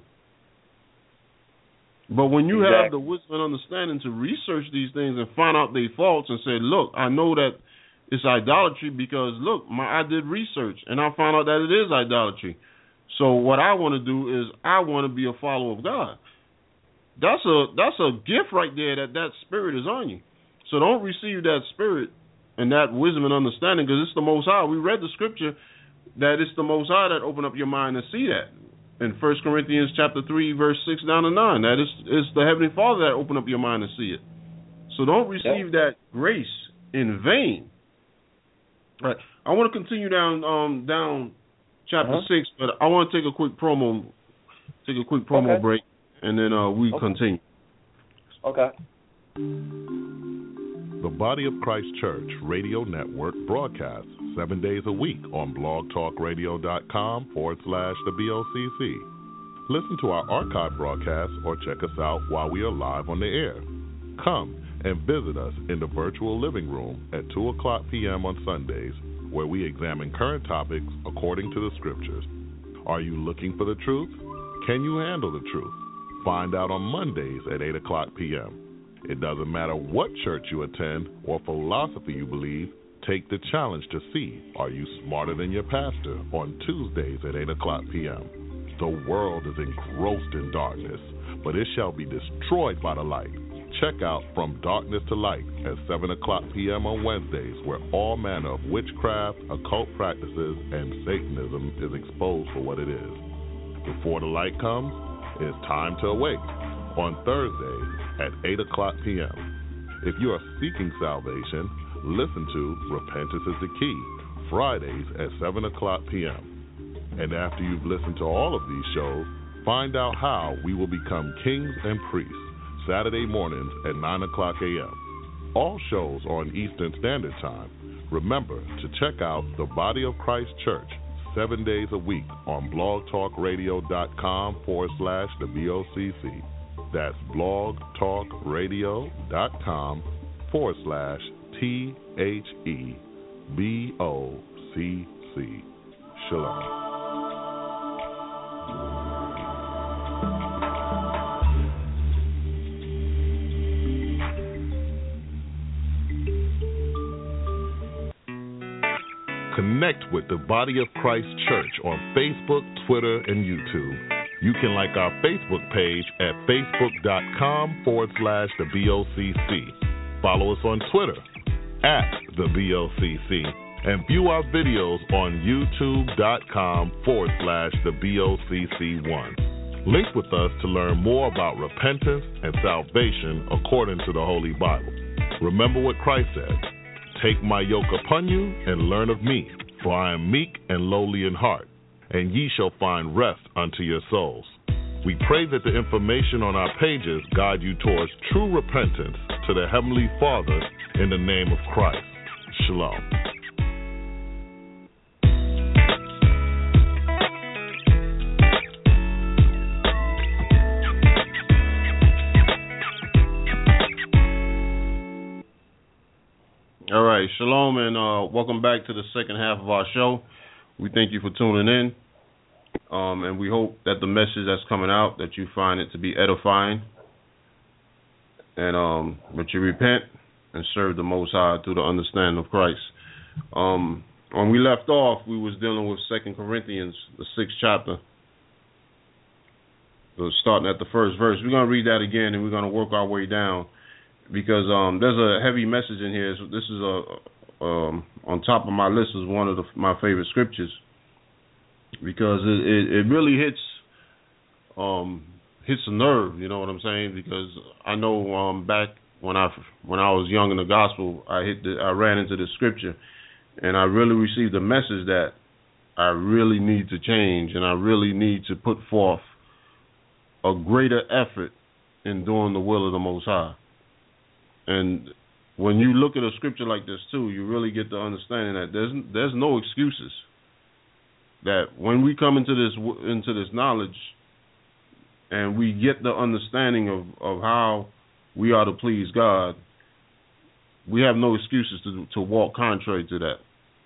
But when you have the wisdom and understanding to research these things and find out their faults and say, look, I know that it's idolatry because, look, I did research and I found out that it is idolatry. So what I want to do is I want to be a follower of God. That's a gift right there that spirit is on you. So don't receive that spirit and that wisdom and understanding because it's the Most High. We read the scripture that it's the Most High that opened up your mind to see that. In 1 Corinthians chapter 3, verse 6 down to 9, that is the Heavenly Father that opened up your mind to see it. So don't receive that grace in vain. All right. I want to continue down chapter 6, but I want to take a quick promo break, and then we continue. Okay. The Body of Christ Church Radio Network broadcasts 7 days a week on blogtalkradio.com/the-BOCC. Listen to our archive broadcasts or check us out while we are live on the air. Come and visit us in the virtual living room at 2 o'clock p.m. on Sundays, where we examine current topics according to the scriptures. Are you looking for the truth? Can you handle the truth? Find out on Mondays at 8 o'clock p.m. It doesn't matter what church you attend or philosophy you believe, take the challenge to see, are you smarter than your pastor, on Tuesdays at 8 o'clock p.m. The world is engrossed in darkness, but it shall be destroyed by the light. Check out From Darkness to Light at 7 o'clock p.m. on Wednesdays, where all manner of witchcraft, occult practices, and Satanism is exposed for what it is. Before the light comes, it's time to awake on Thursdays at 8 o'clock p.m. If you are seeking salvation, listen to Repentance is the Key, Fridays at 7 o'clock p.m. And after you've listened to all of these shows, find out how we will become kings and priests, Saturday mornings at 9 o'clock a.m. All shows are on Eastern Standard Time. Remember to check out the Body of Christ Church 7 days a week on blogtalkradio.com/the-BOCC. That's blogtalkradio.com/THEBOCC. Shalom. Connect with the Body of Christ Church on Facebook, Twitter, and YouTube. You can like our Facebook page at facebook.com/the-BOCC. Follow us on Twitter @the-BOCC and view our videos on youtube.com/the-BOCC1. Link with us to learn more about repentance and salvation according to the Holy Bible. Remember what Christ said. Take my yoke upon you and learn of me, for I am meek and lowly in heart, and ye shall find rest unto your souls. We pray that the information on our pages guide you towards true repentance to the Heavenly Father in the name of Christ. Shalom. All right, shalom, and welcome back to the second half of our show. We thank you for tuning in, and we hope that the message that's coming out, that you find it to be edifying, and that you repent and serve the Most High through the understanding of Christ. When we left off, we was dealing with 2 Corinthians, the 6th chapter, so starting at the first verse. We're going to read that again, and we're going to work our way down, because there's a heavy message in here. So this is on top of my list is one of my favorite scriptures, because it really hits a nerve. You know what I'm saying? Because I know back when I was young in the gospel, I ran into this scripture, and I really received a message that I really need to change, and I really need to put forth a greater effort in doing the will of the Most High. And when you look at a scripture like this too, you really get the understanding that there's no excuses. That when we come into this knowledge, and we get the understanding of how we are to please God, we have no excuses to walk contrary to that.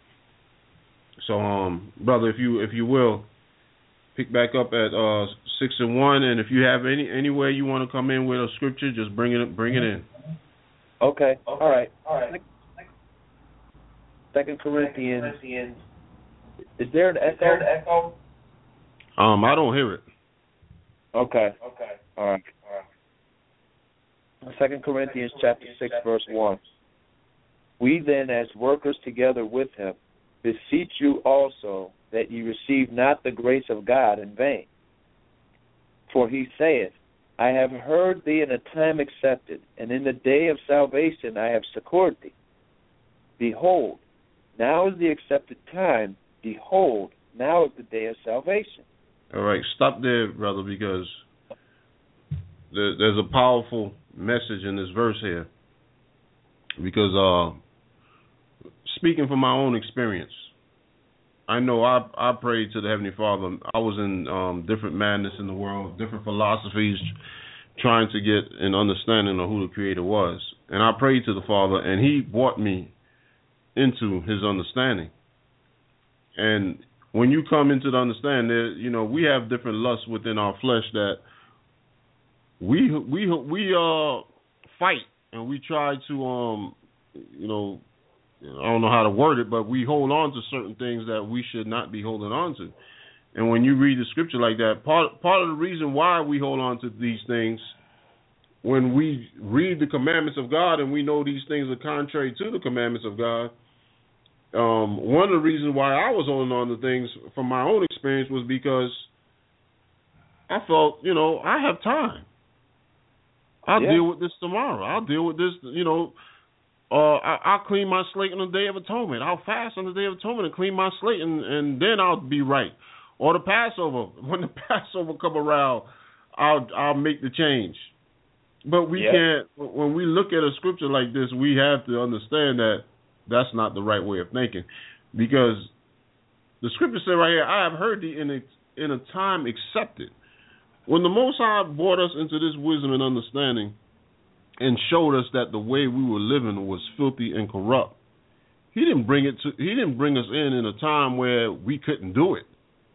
So, brother, if you will, pick back up at 6 and 1, and if you have any way you want to come in with a scripture, just bring it in. Okay. All right. 2 Corinthians. Is there an echo? I don't hear it. Okay. All right. 2 Corinthians chapter 6, verse 1. We then, as workers together with him, beseech you also that ye receive not the grace of God in vain. For he saith, I have heard thee in a time accepted, and in the day of salvation I have succored thee. Behold, now is the accepted time. Behold, now is the day of salvation. All right, stop there, brother, because there's a powerful message in this verse here. Because speaking from my own experience, I know I prayed to the Heavenly Father. I was in different madness in the world, different philosophies, trying to get an understanding of who the Creator was. And I prayed to the Father, and He brought me into His understanding. And when you come into the understanding, we have different lusts within our flesh that we fight, and we try to I don't know how to word it, but we hold on to certain things that we should not be holding on to. And when you read the scripture like that, part of the reason why we hold on to these things, when we read the commandments of God and we know these things are contrary to the commandments of God, one of the reasons why I was holding on to things from my own experience was because I felt, I have time. I'll deal with this tomorrow. I'll deal with this, I'll clean my slate on the Day of Atonement. I'll fast on the Day of Atonement and clean my slate, and then I'll be right. Or the Passover. When the Passover come around, I'll make the change. But we can't. When we look at a scripture like this, we have to understand that that's not the right way of thinking, because the scripture said right here, I have heard thee in a time accepted. When the Most High brought us into this wisdom and understanding, and showed us that the way we were living was filthy and corrupt, He didn't bring us in a time where we couldn't do it.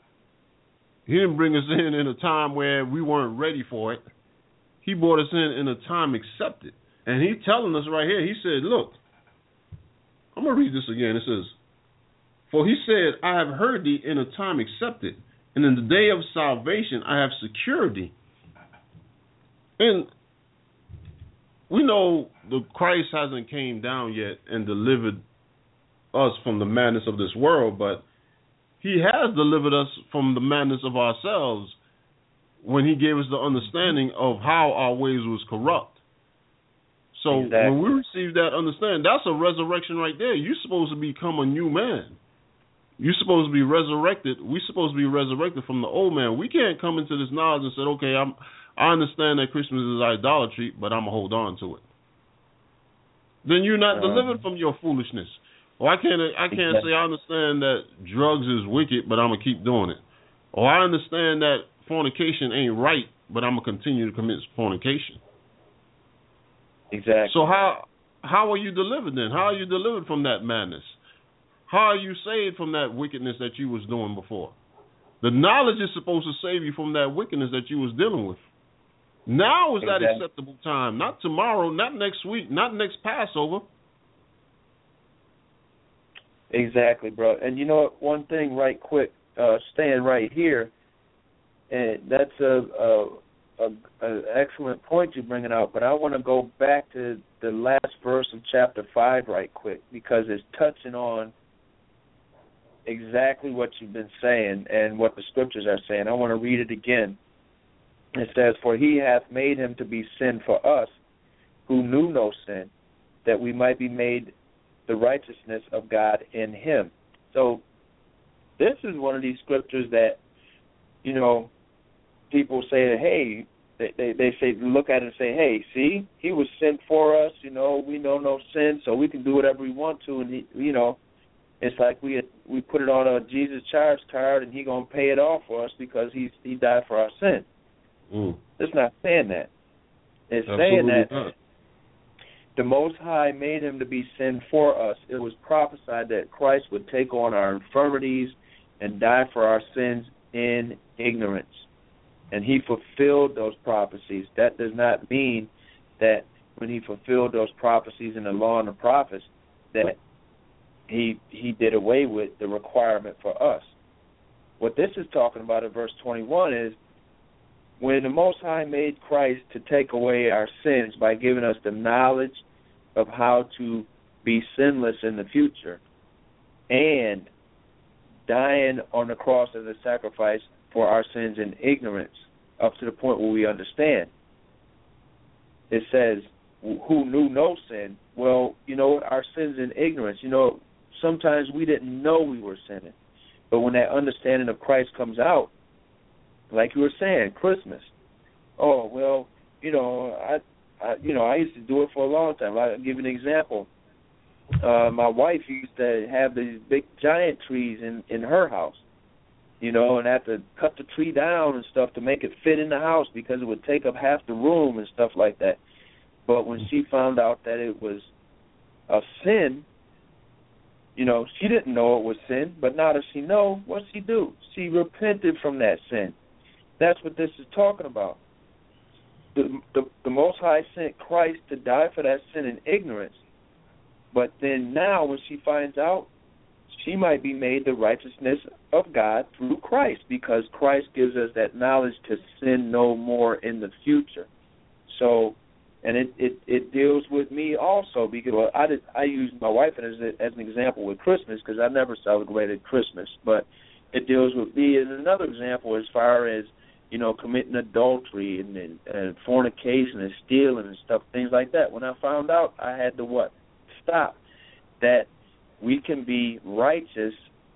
He didn't bring us in a time where we weren't ready for it. He brought us in a time accepted. And He's telling us right here, He said, look, I'm going to read this again. It says, for He said, I have heard thee in a time accepted, and in the day of salvation I have secured thee. And we know the Christ hasn't came down yet and delivered us from the madness of this world, but He has delivered us from the madness of ourselves when He gave us the understanding of how our ways was corrupt. So when we receive that understanding, that's a resurrection right there. You're supposed to become a new man. You're supposed to be resurrected. We're supposed to be resurrected from the old man. We can't come into this knowledge and say, okay, I understand that Christmas is idolatry, but I'm going to hold on to it. Then you're not delivered from your foolishness. Or I can't say I understand that drugs is wicked, but I'm going to keep doing it. Or I understand that fornication ain't right, but I'm going to continue to commit fornication. Exactly. So how are you delivered then? How are you delivered from that madness? How are you saved from that wickedness that you was doing before? The knowledge is supposed to save you from that wickedness that you was dealing with. Now is that acceptable time, not tomorrow, not next week, not next Passover. Exactly, bro. And you know what? One thing right quick, staying right here, and that's an excellent point you're bringing out, but I want to go back to the last verse of chapter 5 right quick, because it's touching on exactly what you've been saying and what the scriptures are saying. I want to read it again. It says, for He hath made Him to be sin for us, who knew no sin, that we might be made the righteousness of God in Him. So this is one of these scriptures that, people say, hey, they say, look at it and say, hey, see, He was sin for us, we know no sin, so we can do whatever we want to, and it's like we put it on a Jesus charge card and He gonna pay it off for us because He died for our sin. It's not saying that. It's saying that the Most High made Him to be sin for us. It was prophesied that Christ would take on our infirmities and die for our sins in ignorance. And He fulfilled those prophecies. That does not mean that when He fulfilled those prophecies in the law and the prophets that He did away with the requirement for us. What this is talking about in verse 21 is when the Most High made Christ to take away our sins by giving us the knowledge of how to be sinless in the future and dying on the cross as a sacrifice for our sins in ignorance up to the point where we understand. It says, who knew no sin. Well, you know, our sins in ignorance. You know, sometimes we didn't know we were sinning. But when that understanding of Christ comes out, like you were saying, Christmas. Oh, well, you know, I used to do it for a long time. I'll give you an example. My wife used to have these big giant trees in her house, you know, and have to cut the tree down and stuff to make it fit in the house because it would take up half the room and stuff like that. But when she found out that it was a sin, you know, she didn't know it was sin, but now that she knows, what'd she do? She repented from that sin. That's what this is talking about. The Most High sent Christ to die for that sin in ignorance. But then now when she finds out, she might be made the righteousness of God through Christ because Christ gives us that knowledge to sin no more in the future. So, and it deals with me also because I use my wife as an example with Christmas because I never celebrated Christmas, but it deals with me as another example as far as, you know, committing adultery and fornication and stealing and stuff, things like that. When I found out, I had to stop. That we can be righteous,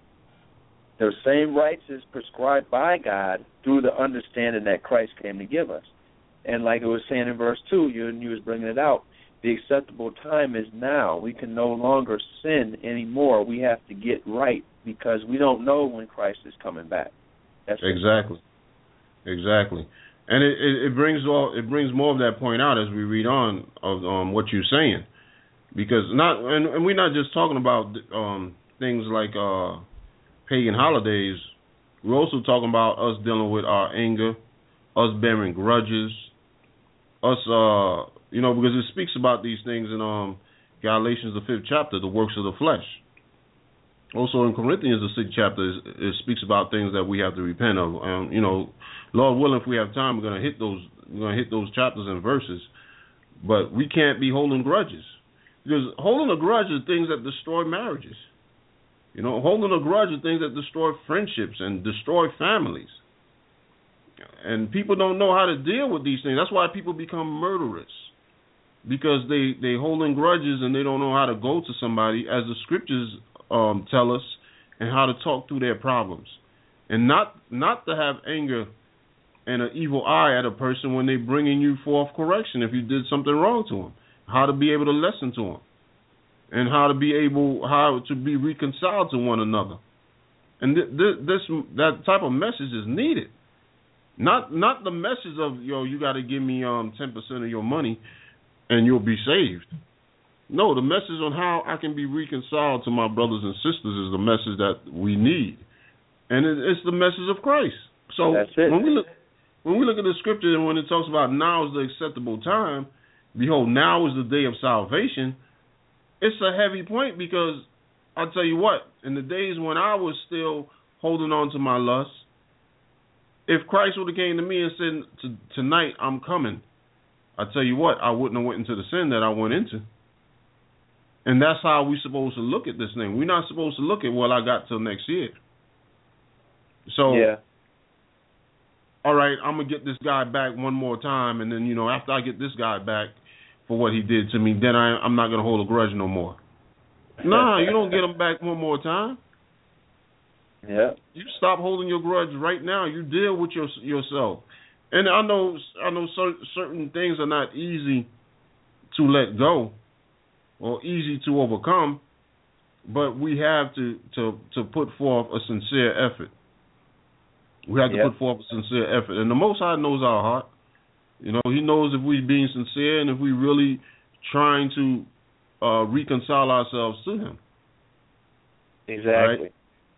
the same rights as prescribed by God through the understanding that Christ came to give us. And like it was saying in verse 2, you was bringing it out, the acceptable time is now. We can no longer sin anymore. We have to get right because we don't know when Christ is coming back. That's exactly. Exactly. And it brings more of that point out as we read on of what you're saying. Because and we're not just talking about things like pagan holidays. We're also talking about us dealing with our anger, us bearing grudges, us you know, because it speaks about these things in Galatians the 5th chapter, the works of the flesh. Also in Corinthians the 6th chapter, it speaks about things that we have to repent of. You know, Lord willing, if we have time, we're gonna hit those chapters and verses. But we can't be holding grudges. Because holding a grudge is things that destroy marriages. You know, holding a grudge is things that destroy friendships and destroy families. And people don't know how to deal with these things. That's why people become murderers. Because they holding grudges and they don't know how to go to somebody, as the scriptures tell us, and how to talk through their problems. And not to have anger and an evil eye at a person when they're bringing you forth correction if you did something wrong to them. How to be able to listen to them, and how to be reconciled to one another, and that type of message is needed. Not the message of you got to give me 10% of your money, and you'll be saved. No, the message on how I can be reconciled to my brothers and sisters is the message that we need, and it's the message of Christ. So that's it. When we look at the scripture and when it talks about now is the acceptable time. Behold, now is the day of salvation. It's a heavy point because I'll tell you what, in the days when I was still holding on to my lust, if Christ would have came to me and said, tonight I'm coming, I tell you what, I wouldn't have went into the sin that I went into. And that's how we're supposed to look at this thing. We're not supposed to look at, well, I got till next year. So, yeah. All right, I'm going to get this guy back one more time, and then, you know, after I get this guy back for what he did to me, then I'm not going to hold a grudge no more. Nah, you don't get him back one more time. Yeah. You stop holding your grudge right now. You deal with yourself. And I know certain things are not easy to let go or easy to overcome, but we have to put forth a sincere effort. We have to put forth a sincere effort. And the Most High knows our heart. You know, He knows if we're being sincere and if we're really trying to reconcile ourselves to Him. Exactly. Right?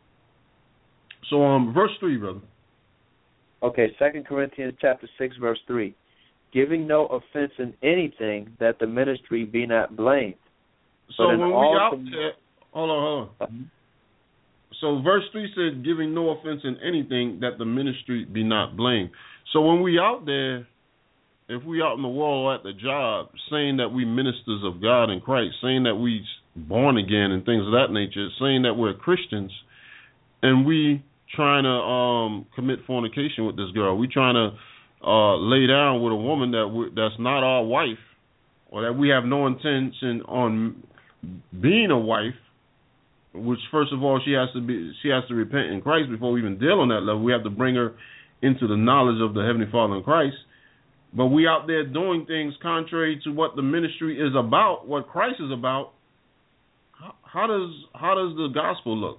So, verse 3, brother. Okay, 2 Corinthians chapter 6, verse 3. Giving no offense in anything, that the ministry be not blamed. So when we out there, hold on. So verse 3 said, giving no offense in anything, that the ministry be not blamed. So when we out there, if we out in the world or at the job, saying that we ministers of God in Christ, saying that we born again and things of that nature, saying that we're Christians, and we trying to commit fornication with this girl, we trying to lay down with a woman that's not our wife, or that we have no intention on being a wife, which first of all she has to repent in Christ before we even deal on that level. We have to bring her into the knowledge of the Heavenly Father in Christ. But we out there doing things contrary to what the ministry is about, what Christ is about. How does the gospel look?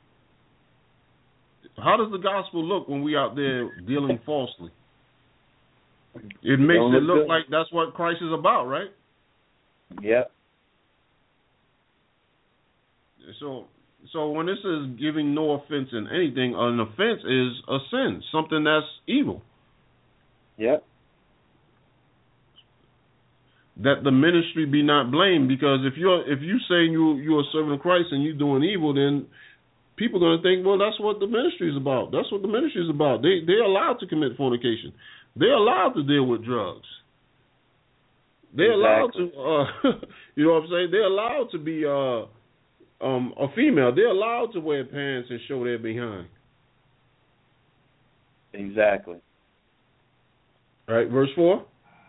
How does the gospel look when we out there dealing falsely? It makes it look like that's what Christ is about, right? Yep. So when this is giving no offense in anything, an offense is a sin, something that's evil. Yep. That the ministry be not blamed, because if you saying you're a servant of Christ and you're doing evil, then people are going to think, well, that's what the ministry is about. That's what the ministry is about. They're allowed to commit fornication. They're allowed to deal with drugs. They're allowed to, you know what I'm saying? They're allowed to be a female. They're allowed to wear pants and show their behind. Exactly. Right, verse 4?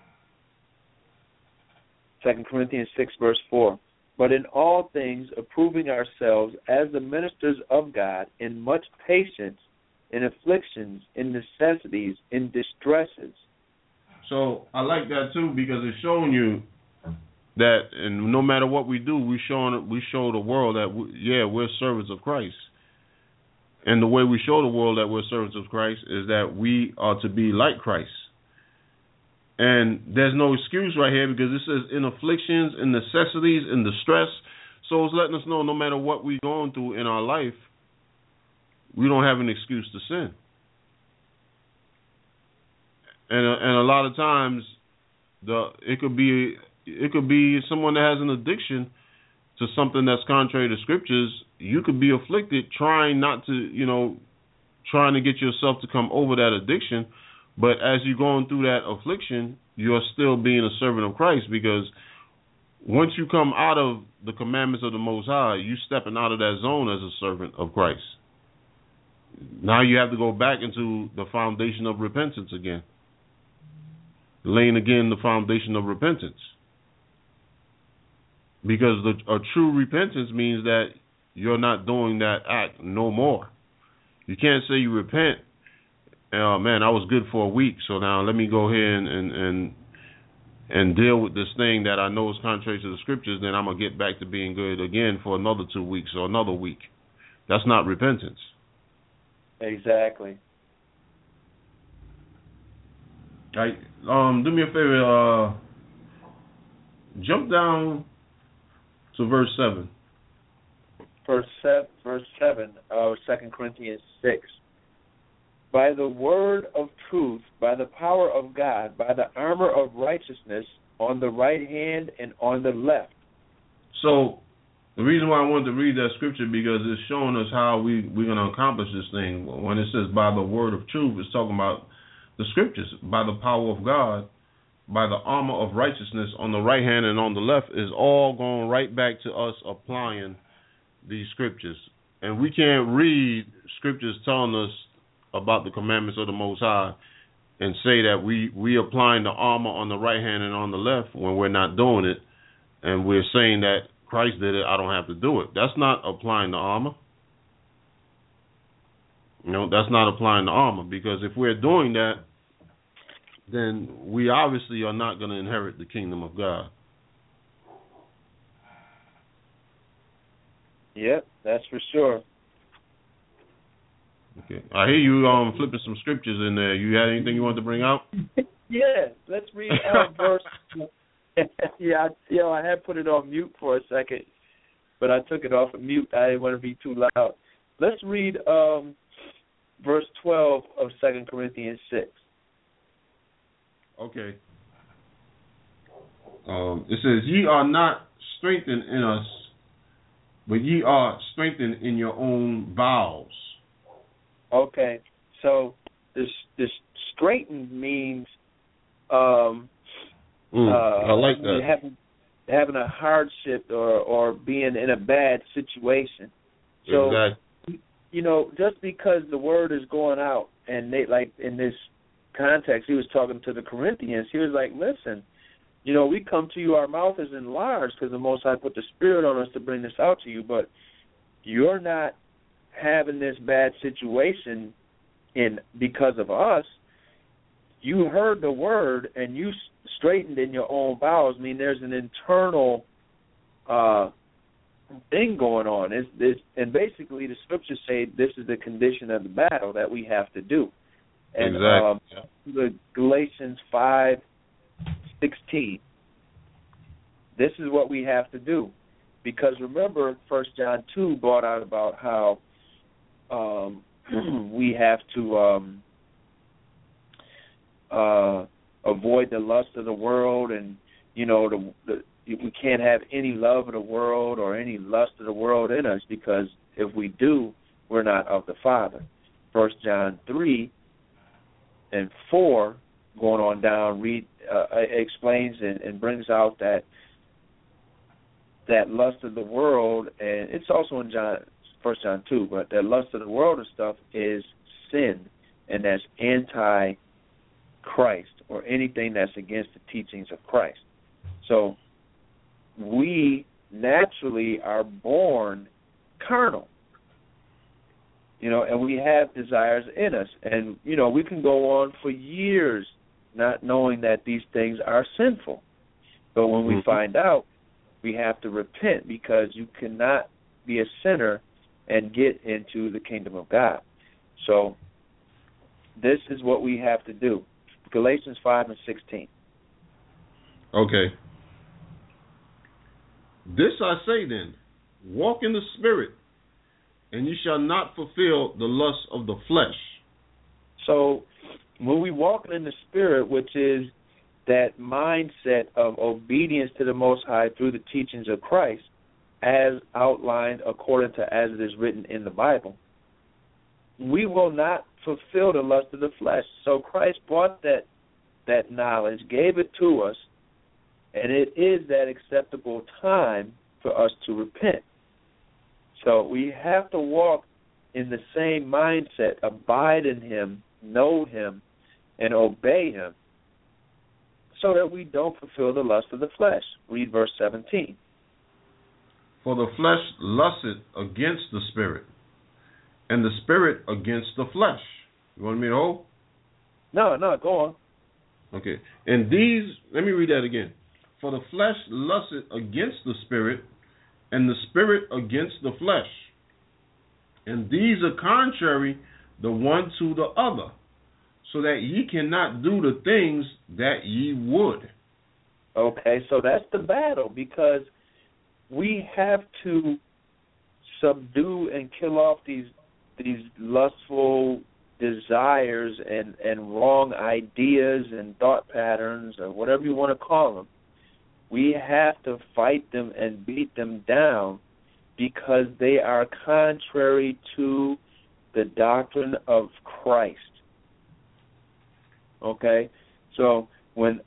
2 Corinthians 6, verse 4. But in all things approving ourselves as the ministers of God, in much patience, in afflictions, in necessities, in distresses. So I like that too, because it's showing you that, and no matter what we do, we show the world that we're servants of Christ. And the way we show the world that we're servants of Christ is that we are to be like Christ. And there's no excuse right here, because this says in afflictions, in necessities, in distress. So it's letting us know no matter what we're going through in our life, we don't have an excuse to sin. And a lot of times, it could be someone that has an addiction to something that's contrary to scriptures. You could be afflicted trying to get yourself to come over that addiction. But as you're going through that affliction, you're still being a servant of Christ, because once you come out of the commandments of the Most High, you're stepping out of that zone as a servant of Christ. Now you have to go back into the foundation of repentance again, laying again the foundation of repentance. Because a true repentance means that you're not doing that act no more. You can't say you repent, man, I was good for a week, so now let me go ahead and deal with this thing that I know is contrary to the scriptures, then I'm going to get back to being good again for another 2 weeks or another week. That's not repentance. Exactly. All right, do me a favor, jump down to verse 7. Verse 7 of 2 Corinthians 6. By the word of truth, by the power of God, by the armor of righteousness, on the right hand and on the left. So the reason why I wanted to read that scripture, because it's showing us how we're going to accomplish this thing. When it says by the word of truth, it's talking about the scriptures. By the power of God, by the armor of righteousness, on the right hand and on the left, is all going right back to us applying these scriptures. And we can't read scriptures telling us about the commandments of the Most High and say that we applying the armor on the right hand and on the left when we're not doing it, and we're saying that Christ did it, I don't have to do it. That's not applying the armor. That's not applying the armor, because if we're doing that, then we obviously are not going to inherit the kingdom of God. Yep, that's for sure. Okay, I hear you flipping some scriptures in there. You had anything you wanted to bring out? Yeah, let's read verse. I had put it on mute for a second, but I took it off of mute. I didn't want to be too loud. Let's read verse 12 of 2 Corinthians 6. Okay. It says, "Ye are not strengthened in us but ye are strengthened in your own bowels. Okay, so this straightened means I like that. Having a hardship or being in a bad situation. So, exactly. You know, just because the word is going out, and they, like in this context, he was talking to the Corinthians. He was like, listen, you know, we come to you, our mouth is enlarged because the Most High put the Spirit on us to bring this out to you, but you're not having this bad situation because of us. You heard the word and you straightened in your own bowels. I mean, there's an internal thing going on. And basically the scriptures say this is the condition of the battle that we have to do. And exactly. The Galatians 5:16. This is what we have to do. Because remember, 1 John 2 brought out about how we have to avoid the lust of the world, and you know we can't have any love of the world or any lust of the world in us, because if we do, we're not of the Father. 1 John 3 and 4, going on down, explains and brings out that lust of the world, and it's also in 1 John 2, but that lust of the world and stuff is sin, and that's anti-Christ, or anything that's against the teachings of Christ. So we naturally are born carnal, you know, and we have desires in us. And, you know, we can go on for years not knowing that these things are sinful. But when we find out, we have to repent, because you cannot be a sinner and get into the kingdom of God. So this is what we have to do. Galatians 5:16. Okay. This I say then, walk in the Spirit, and you shall not fulfill the lust of the flesh. So when we walk in the Spirit, which is that mindset of obedience to the Most High through the teachings of Christ, as outlined according to as it is written in the Bible, we will not fulfill the lust of the flesh. So Christ brought that knowledge, gave it to us, and it is that acceptable time for us to repent. So we have to walk in the same mindset, abide in Him, know Him, and obey Him, so that we don't fulfill the lust of the flesh. Read verse 17. For the flesh lusteth against the Spirit, and the Spirit against the flesh. You want me to hold? No, go on. Okay. And these, let me read that again. For the flesh lusteth against the Spirit, and the Spirit against the flesh. And these are contrary the one to the other, so that ye cannot do the things that ye would. Okay, so that's the battle, because we have to subdue and kill off these lustful desires and wrong ideas and thought patterns, or whatever you want to call them. We have to fight them and beat them down, because they are contrary to the doctrine of Christ. Okay? So when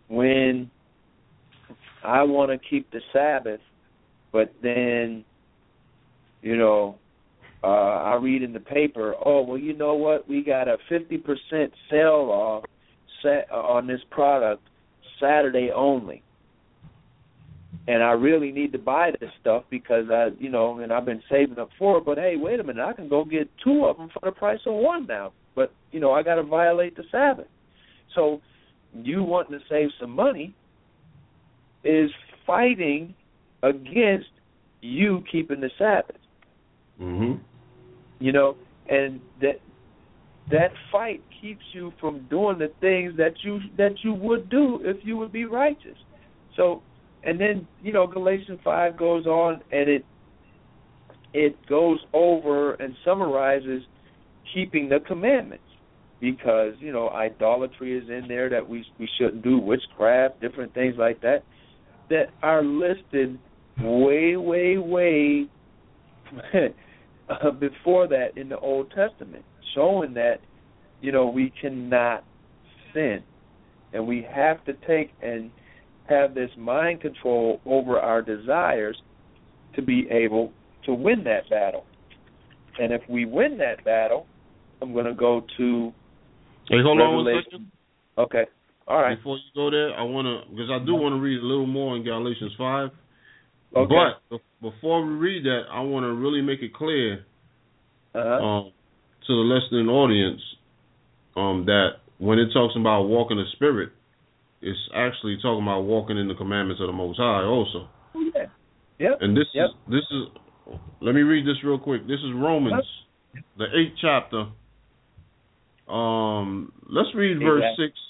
I want to keep the Sabbath, but then, you know, I read in the paper, oh, well, you know what? We got a 50% sale off on this product Saturday only. And I really need to buy this stuff because I've been saving up for it. But, hey, wait a minute, I can go get two of them for the price of one now. But, you know, I got to violate the Sabbath. So you wanting to save some money is fighting against you keeping the Sabbath. Mm-hmm. You know, and that fight keeps you from doing the things that you would do if you would be righteous. So, and then, you know, Galatians 5 goes on, and it goes over and summarizes keeping the commandments, because, you know, idolatry is in there that we shouldn't do, witchcraft, different things like that are listed way, way, way before that in the Old Testament, showing that, we cannot sin. And we have to take and have this mind control over our desires to be able to win that battle. And if we win that battle, I'm going to go to Hey, hold on 1 second. Okay. All right. Before you go there, because I do want to read a little more in Galatians 5. Okay. But before we read that, I want to really make it clear to the listening audience that when it talks about walking the Spirit, it's actually talking about walking in the commandments of the Most High also. Yeah. Yep. And this is let me read this real quick. This is Romans, the 8th chapter. Let's read verse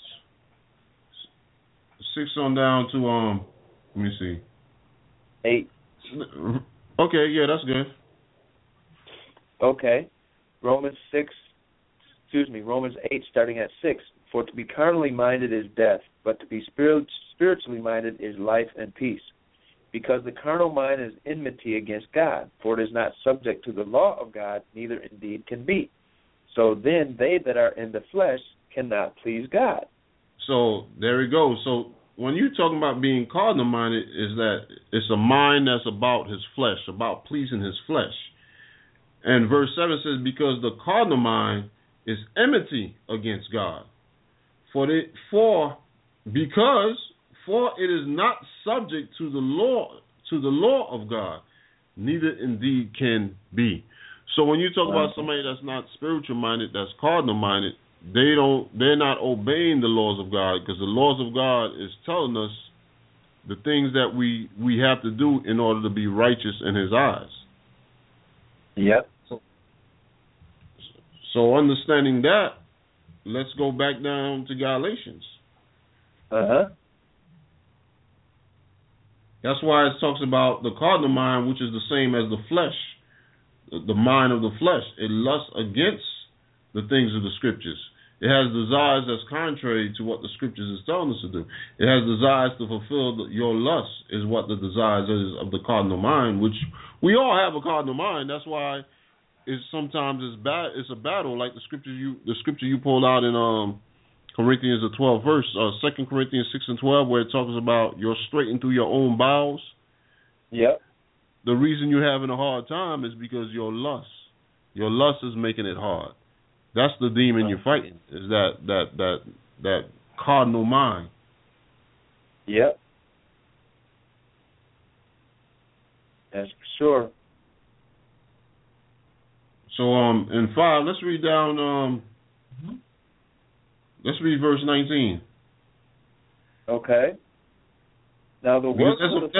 6 on down to let me see. 8. Okay, yeah, that's good. Okay. Romans 8 starting at 6. For to be carnally minded is death, but to be spiritually minded is life and peace. Because the carnal mind is enmity against God, for it is not subject to the law of God, neither indeed can be. So then they that are in the flesh cannot please God. So there we go. So when you're talking about being carnal minded, is that it's a mind that's about his flesh, about pleasing his flesh. And verse 7 says, because the carnal mind is enmity against God. For it is not subject to the law of God, neither indeed can be. So when you talk about somebody that's not spiritual minded, that's carnal minded, they're not obeying the laws of God, because the laws of God is telling us the things that we have to do in order to be righteous in His eyes. Yep. So understanding that, let's go back down to Galatians. That's why it talks about the carnal mind, which is the same as the flesh, the mind of the flesh. It lusts against the things of the Scriptures. It has desires that's contrary to what the Scriptures is telling us to do. It has desires to fulfill your lust, is what the desires is of the carnal mind, which we all have a carnal mind. That's why sometimes it's a battle, like the scripture you pulled out in Corinthians the 12th verse, 2 Corinthians 6:12, where it talks about you're straightened through your own bowels. Yep. The reason you're having a hard time is because your lust is making it hard. That's the demon you're fighting, is that cardinal mind. Yep. That's for sure. So in 5, let's read down. Let's read verse 19. Okay. Now the work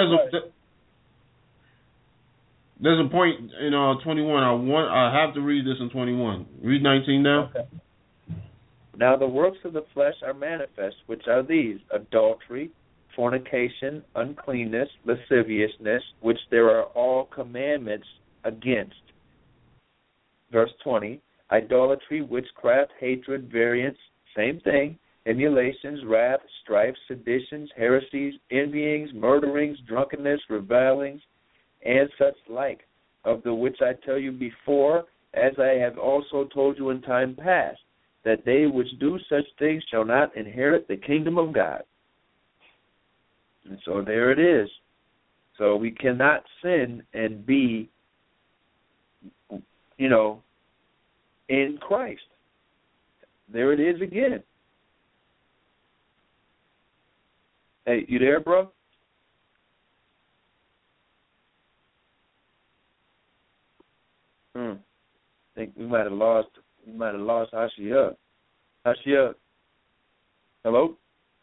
there's a point in 21. I have to read this in 21. Read 19 now. Okay. Now the works of the flesh are manifest, which are these: adultery, fornication, uncleanness, lasciviousness, which there are all commandments against. Verse 20, idolatry, witchcraft, hatred, variance, same thing, emulations, wrath, strife, seditions, heresies, envyings, murderings, drunkenness, revilings, and such like, of the which I tell you before, as I have also told you in time past, that they which do such things shall not inherit the kingdom of God. And so there it is. So we cannot sin and be, in Christ. There it is again. Hey, you there, bro? I think we might have lost Ashia. Ashia. Hello?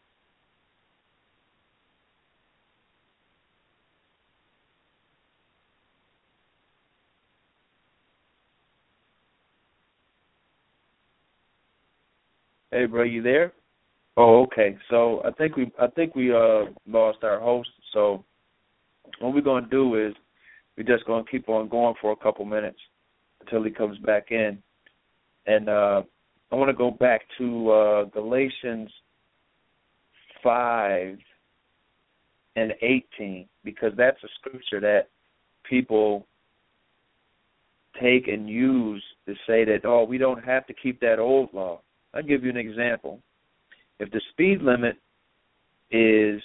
Hey, bro, you there? Oh, okay. So I think we lost our host. So what we're gonna do is we're just gonna keep on going for a couple minutes until he comes back in, and I want to go back to Galatians 5 and 18, because that's a scripture that people take and use to say that, oh, we don't have to keep that old law. I'll give you an example. If the speed limit is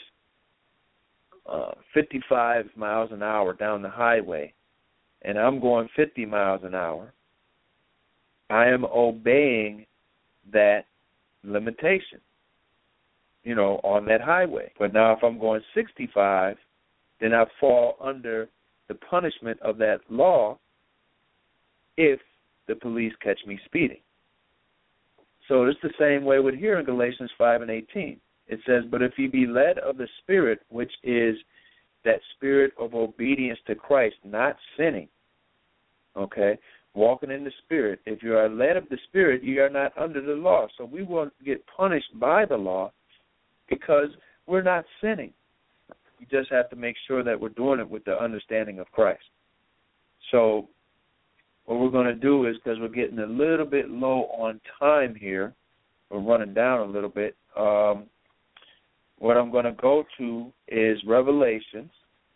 55 miles an hour down the highway, and I'm going 50 miles an hour, I am obeying that limitation, on that highway. But now if I'm going 65, then I fall under the punishment of that law if the police catch me speeding. So it's the same way with here in Galatians 5:18. It says, but if ye be led of the Spirit, which is that spirit of obedience to Christ, not sinning, okay, walking in the Spirit. If you are led of the Spirit, you are not under the law. So we won't get punished by the law because we're not sinning. You just have to make sure that we're doing it with the understanding of Christ. So what we're going to do is, because we're getting a little bit low on time here, we're running down a little bit, what I'm going to go to is Revelations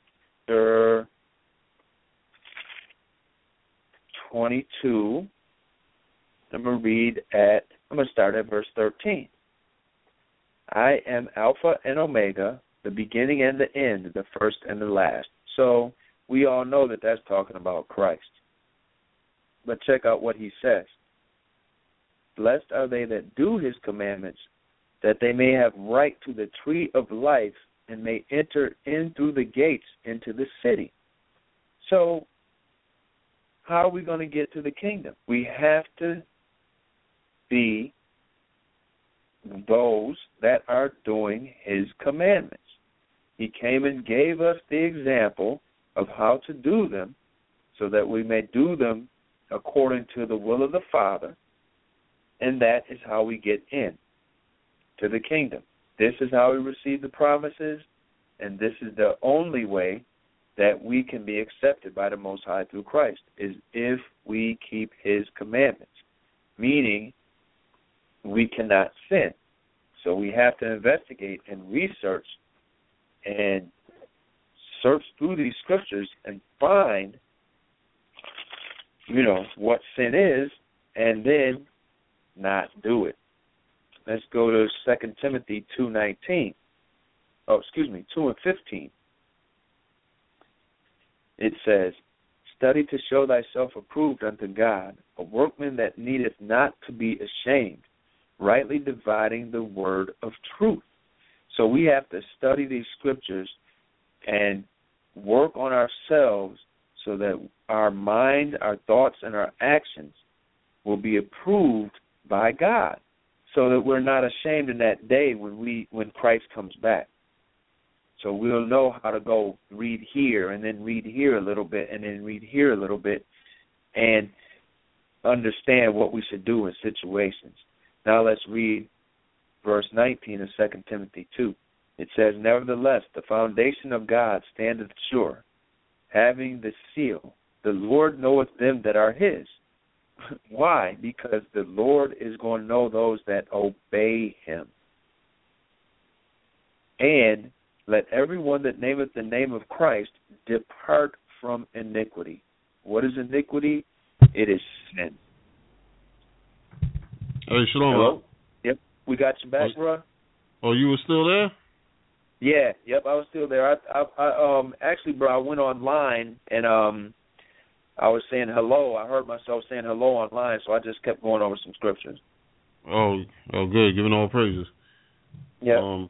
22. I'm going to start at verse 13. I am Alpha and Omega, the beginning and the end, the first and the last. So we all know that that's talking about Christ. But check out what he says. Blessed are they that do his commandments, that they may have right to the tree of life and may enter in through the gates into the city. So how are we going to get to the kingdom? We have to be those that are doing his commandments. He came and gave us the example of how to do them so that we may do them according to the will of the Father, and that is how we get in to the kingdom. This is how we receive the promises, and this is the only way that we can be accepted by the Most High through Christ, is if we keep his commandments, meaning we cannot sin. So we have to investigate and research and search through these scriptures and find, what sin is, and then not do it. Let's go to 2 Timothy 2:15. It says, study to show thyself approved unto God, a workman that needeth not to be ashamed, rightly dividing the word of truth. So we have to study these scriptures and work on ourselves so that our mind, our thoughts, and our actions will be approved by God, so that we're not ashamed in that day when Christ comes back. So we'll know how to go read here and then read here a little bit and then read here a little bit and understand what we should do in situations. Now let's read verse 19 of 2 Timothy 2. It says, nevertheless, the foundation of God standeth sure, having the seal. The Lord knoweth them that are his. Why? Because the Lord is going to know those that obey him. And let everyone that nameth the name of Christ depart from iniquity. What is iniquity? It is sin. Hey, Shalom. Hello? Yep, we got you back, bro. Oh, you were still there? Yeah, yep, I was still there. I actually, bro, I went online and I was saying hello. I heard myself saying hello online, so I just kept going over some scriptures. Oh, good. Giving all praises. Yeah.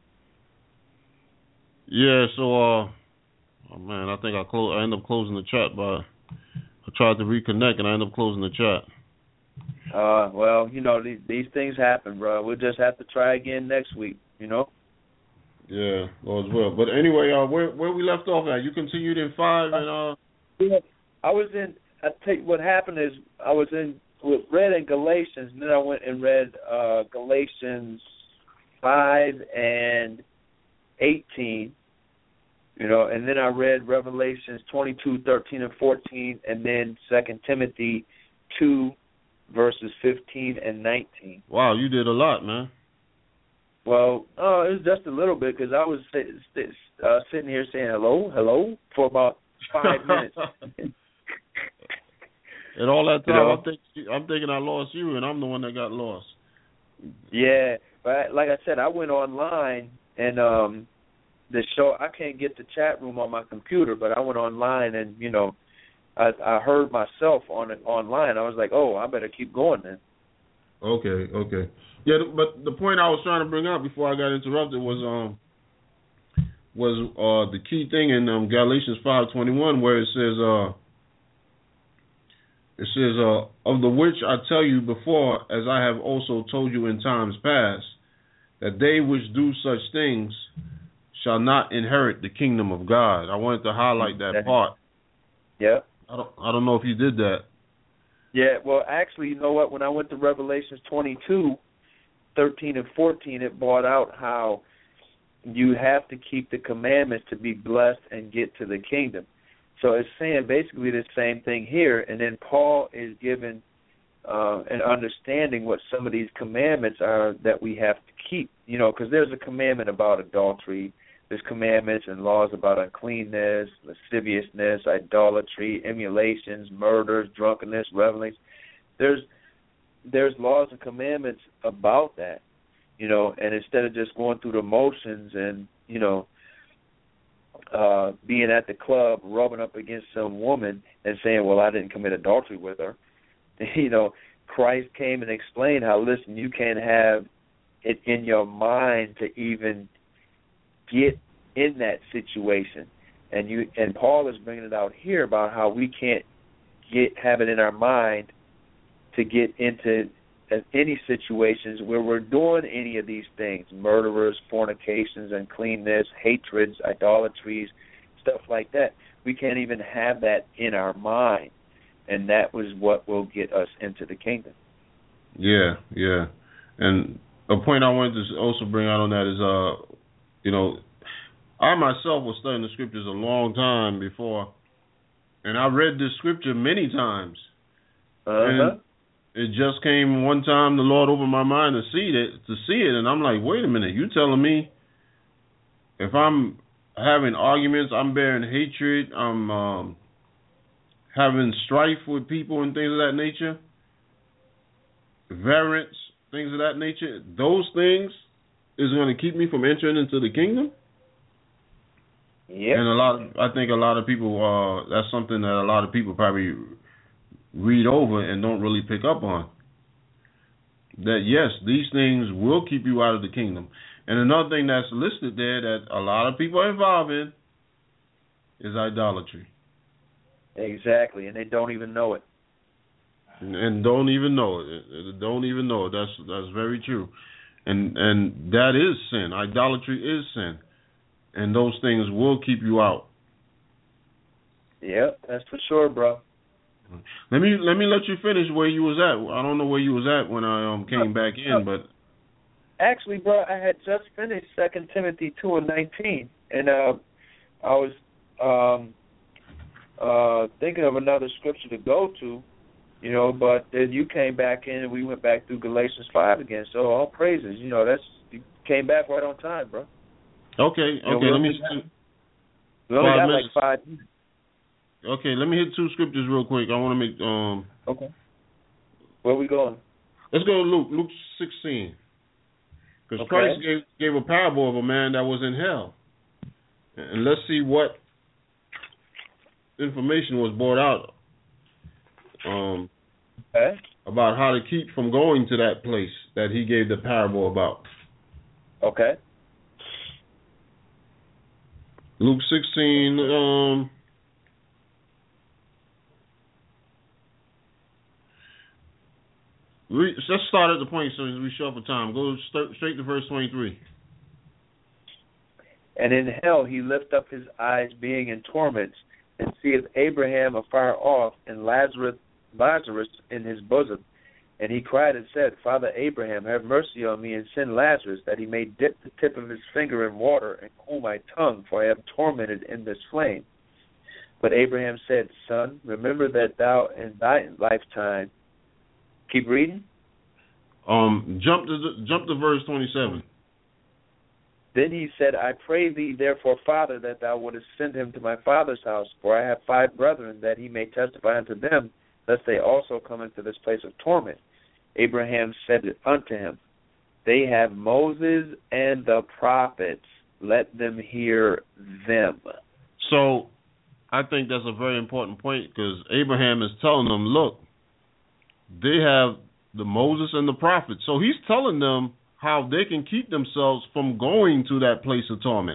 Yeah. So, man, I think I ended up closing the chat, but I tried to reconnect and I ended up closing the chat. Well, these things happen, bro. We'll just have to try again next week. Yeah, all is well. But anyway, where we left off at? You continued in 5 and Yeah, I tell you what happened is I read in Galatians, and then I went and read Galatians 5 and 18, and then I read Revelations 22, 13, and 14, and then 2 Timothy 2, verses 15 and 19. Wow, you did a lot, man. Well, it was just a little bit because I was sitting here saying hello for about 5 minutes. And all that time, I'm thinking I lost you, and I'm the one that got lost. Yeah, but like I said, I went online, and the show, I can't get the chat room on my computer, but I went online, and, you know, I heard myself online. I was like, oh, I better keep going then. Okay. Yeah, but the point I was trying to bring up before I got interrupted was the key thing in Galatians 5:21, where it says, of the which I tell you before, as I have also told you in times past, that they which do such things shall not inherit the kingdom of God. I wanted to highlight that part. Yeah. I don't know if you did that. Yeah, well, actually, you know what? When I went to Revelations 22:13 and 14, it brought out how you have to keep the commandments to be blessed and get to the kingdom. So it's saying basically the same thing here, and then Paul is given an understanding what some of these commandments are that we have to keep. You know, because there's a commandment about adultery. There's commandments and laws about uncleanness, lasciviousness, idolatry, emulations, murders, drunkenness, revelings. There's laws and commandments about that, you know, and instead of just going through the motions and, you know, being at the club, rubbing up against some woman and saying, well, I didn't commit adultery with her, you know, Christ came and explained how, listen, you can't have it in your mind to even get in that situation, and Paul is bringing it out here about how we can't have it in our mind to get into any situations where we're doing any of these things: murderers, fornications, uncleanness, hatreds, idolatries, stuff like that. We can't even have that in our mind, and that was what will get us into the kingdom. Yeah, and a point I wanted to also bring out on that is, you know, I myself was studying the scriptures a long time before, and I read this scripture many times. And it just came one time, the Lord opened my mind to see it, and I'm like, wait a minute, you telling me if I'm having arguments, I'm bearing hatred, I'm having strife with people and things of that nature, variance, things of that nature, those things is going to keep me from entering into the kingdom? Yeah. And I think a lot of people, that's something that a lot of people probably read over and don't really pick up on. That, yes, these things will keep you out of the kingdom. And another thing that's listed there that a lot of people are involved in is idolatry. Exactly, and they don't even know it. And don't even know it. Don't even know it. That's very true. And that is sin. Idolatry is sin. And those things will keep you out. Yeah, that's for sure, bro. Let me let you finish where you was at. I don't know where you was at when I came back in, but actually, bro, I had just finished 2 Timothy 2:19, and I was thinking of another scripture to go to, you know, but then you came back in and we went back through Galatians 5 again. So all praises, you know, you came back right on time, bro. Okay. We only got like 5 minutes. Okay, let me hit 2 scriptures real quick. I want to make Okay. Where we going? Let's go to Luke 16. Because Christ gave a parable of a man that was in hell. And let's see what information was brought out about how to keep from going to that place that he gave the parable about. Okay. Luke 16, let's start at the point so we show up for time. Go straight to verse 23. And in hell he lift up his eyes, being in torments, and seeth Abraham afar off, and Lazarus in his bosom. And he cried and said, Father Abraham, have mercy on me, and send Lazarus, that he may dip the tip of his finger in water, and cool my tongue, for I am tormented in this flame. But Abraham said, Son, remember that thou in thy lifetime. Keep reading. Jump to verse 27. Then he said, I pray thee, therefore, Father, that thou wouldest send him to my father's house, for I have 5 brethren, that he may testify unto them, lest they also come into this place of torment. Abraham said unto him, They have Moses and the prophets. Let them hear them. So I think that's a very important point, because Abraham is telling them, look, they have the Moses and the prophets. So he's telling them how they can keep themselves from going to that place of torment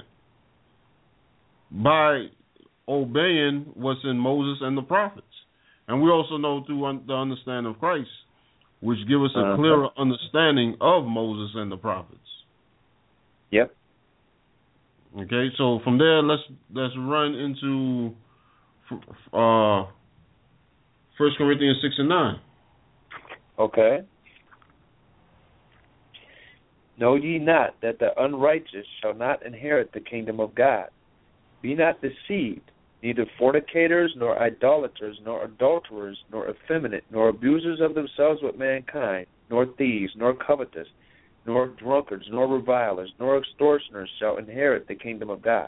by obeying what's in Moses and the prophets. And we also know through the understanding of Christ, which give us a clearer understanding of Moses and the prophets. Yep. Okay, so from there, let's run into 1 Corinthians 6 and 9. Okay. Know ye not that the unrighteous shall not inherit the kingdom of God? Be not deceived, neither fornicators, nor idolaters, nor adulterers, nor effeminate, nor abusers of themselves with mankind, nor thieves, nor covetous, nor drunkards, nor revilers, nor extortioners shall inherit the kingdom of God.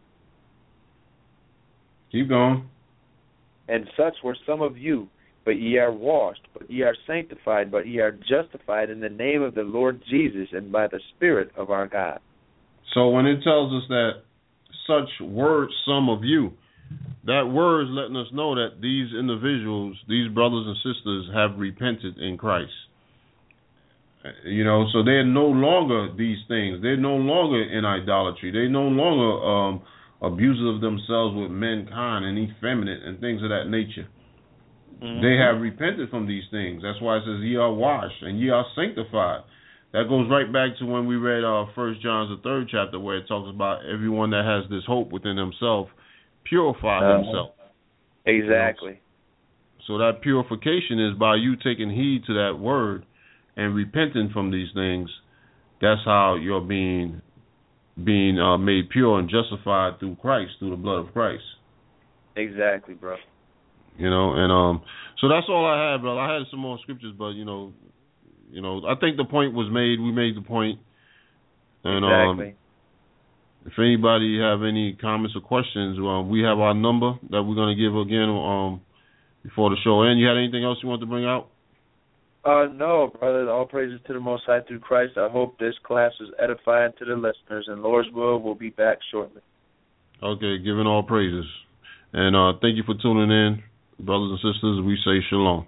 Keep going. And such were some of you, but ye are washed, but ye are sanctified, but ye are justified in the name of the Lord Jesus and by the Spirit of our God. So when it tells us that such were some of you, that word is letting us know that these individuals, these brothers and sisters, have repented in Christ. You know, so they're no longer these things. They're no longer in idolatry. They're no longer abusers of themselves with mankind and effeminate and things of that nature. Mm-hmm. They have repented from these things. That's why it says, ye are washed and ye are sanctified. That goes right back to when we read 1 John, the 3rd chapter, where it talks about everyone that has this hope within himself purify himself. Exactly. You know? So that purification is by you taking heed to that word and repenting from these things. That's how you're being made pure and justified through Christ, through the blood of Christ. Exactly, bro. You know, and so that's all I had, brother. I had some more scriptures, but you know, I think the point was made. We made the point. And exactly. If anybody have any comments or questions, we have our number that we're going to give again before the show ends. You had anything else you want to bring out? No, brother. All praises to the Most High through Christ. I hope this class is edifying to the listeners, and Lord's will, we'll be back shortly. Okay, giving all praises. And thank you for tuning in, brothers and sisters. We say shalom.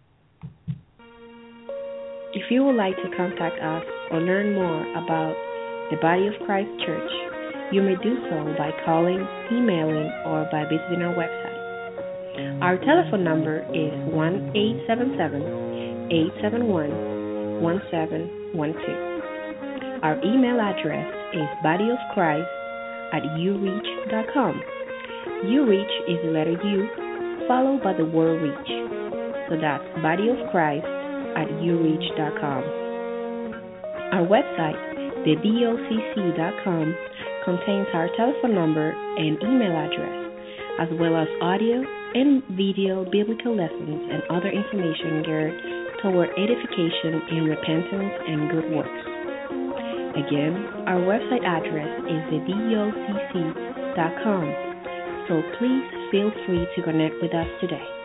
If you would like to contact us or learn more about the Body of Christ Church, you may do so by calling, emailing, or by visiting our website. Our telephone number is 1-877-871-1712. Our email address is bodyofchrist@ureach.com. Ureach is the letter U followed by the word reach. So that's bodyofchrist@ureach.com. Our website, thebocc.com, contains our telephone number and email address, as well as audio and video biblical lessons and other information geared toward edification in repentance and good works. Again, our website address is thebocc.com, so please feel free to connect with us today.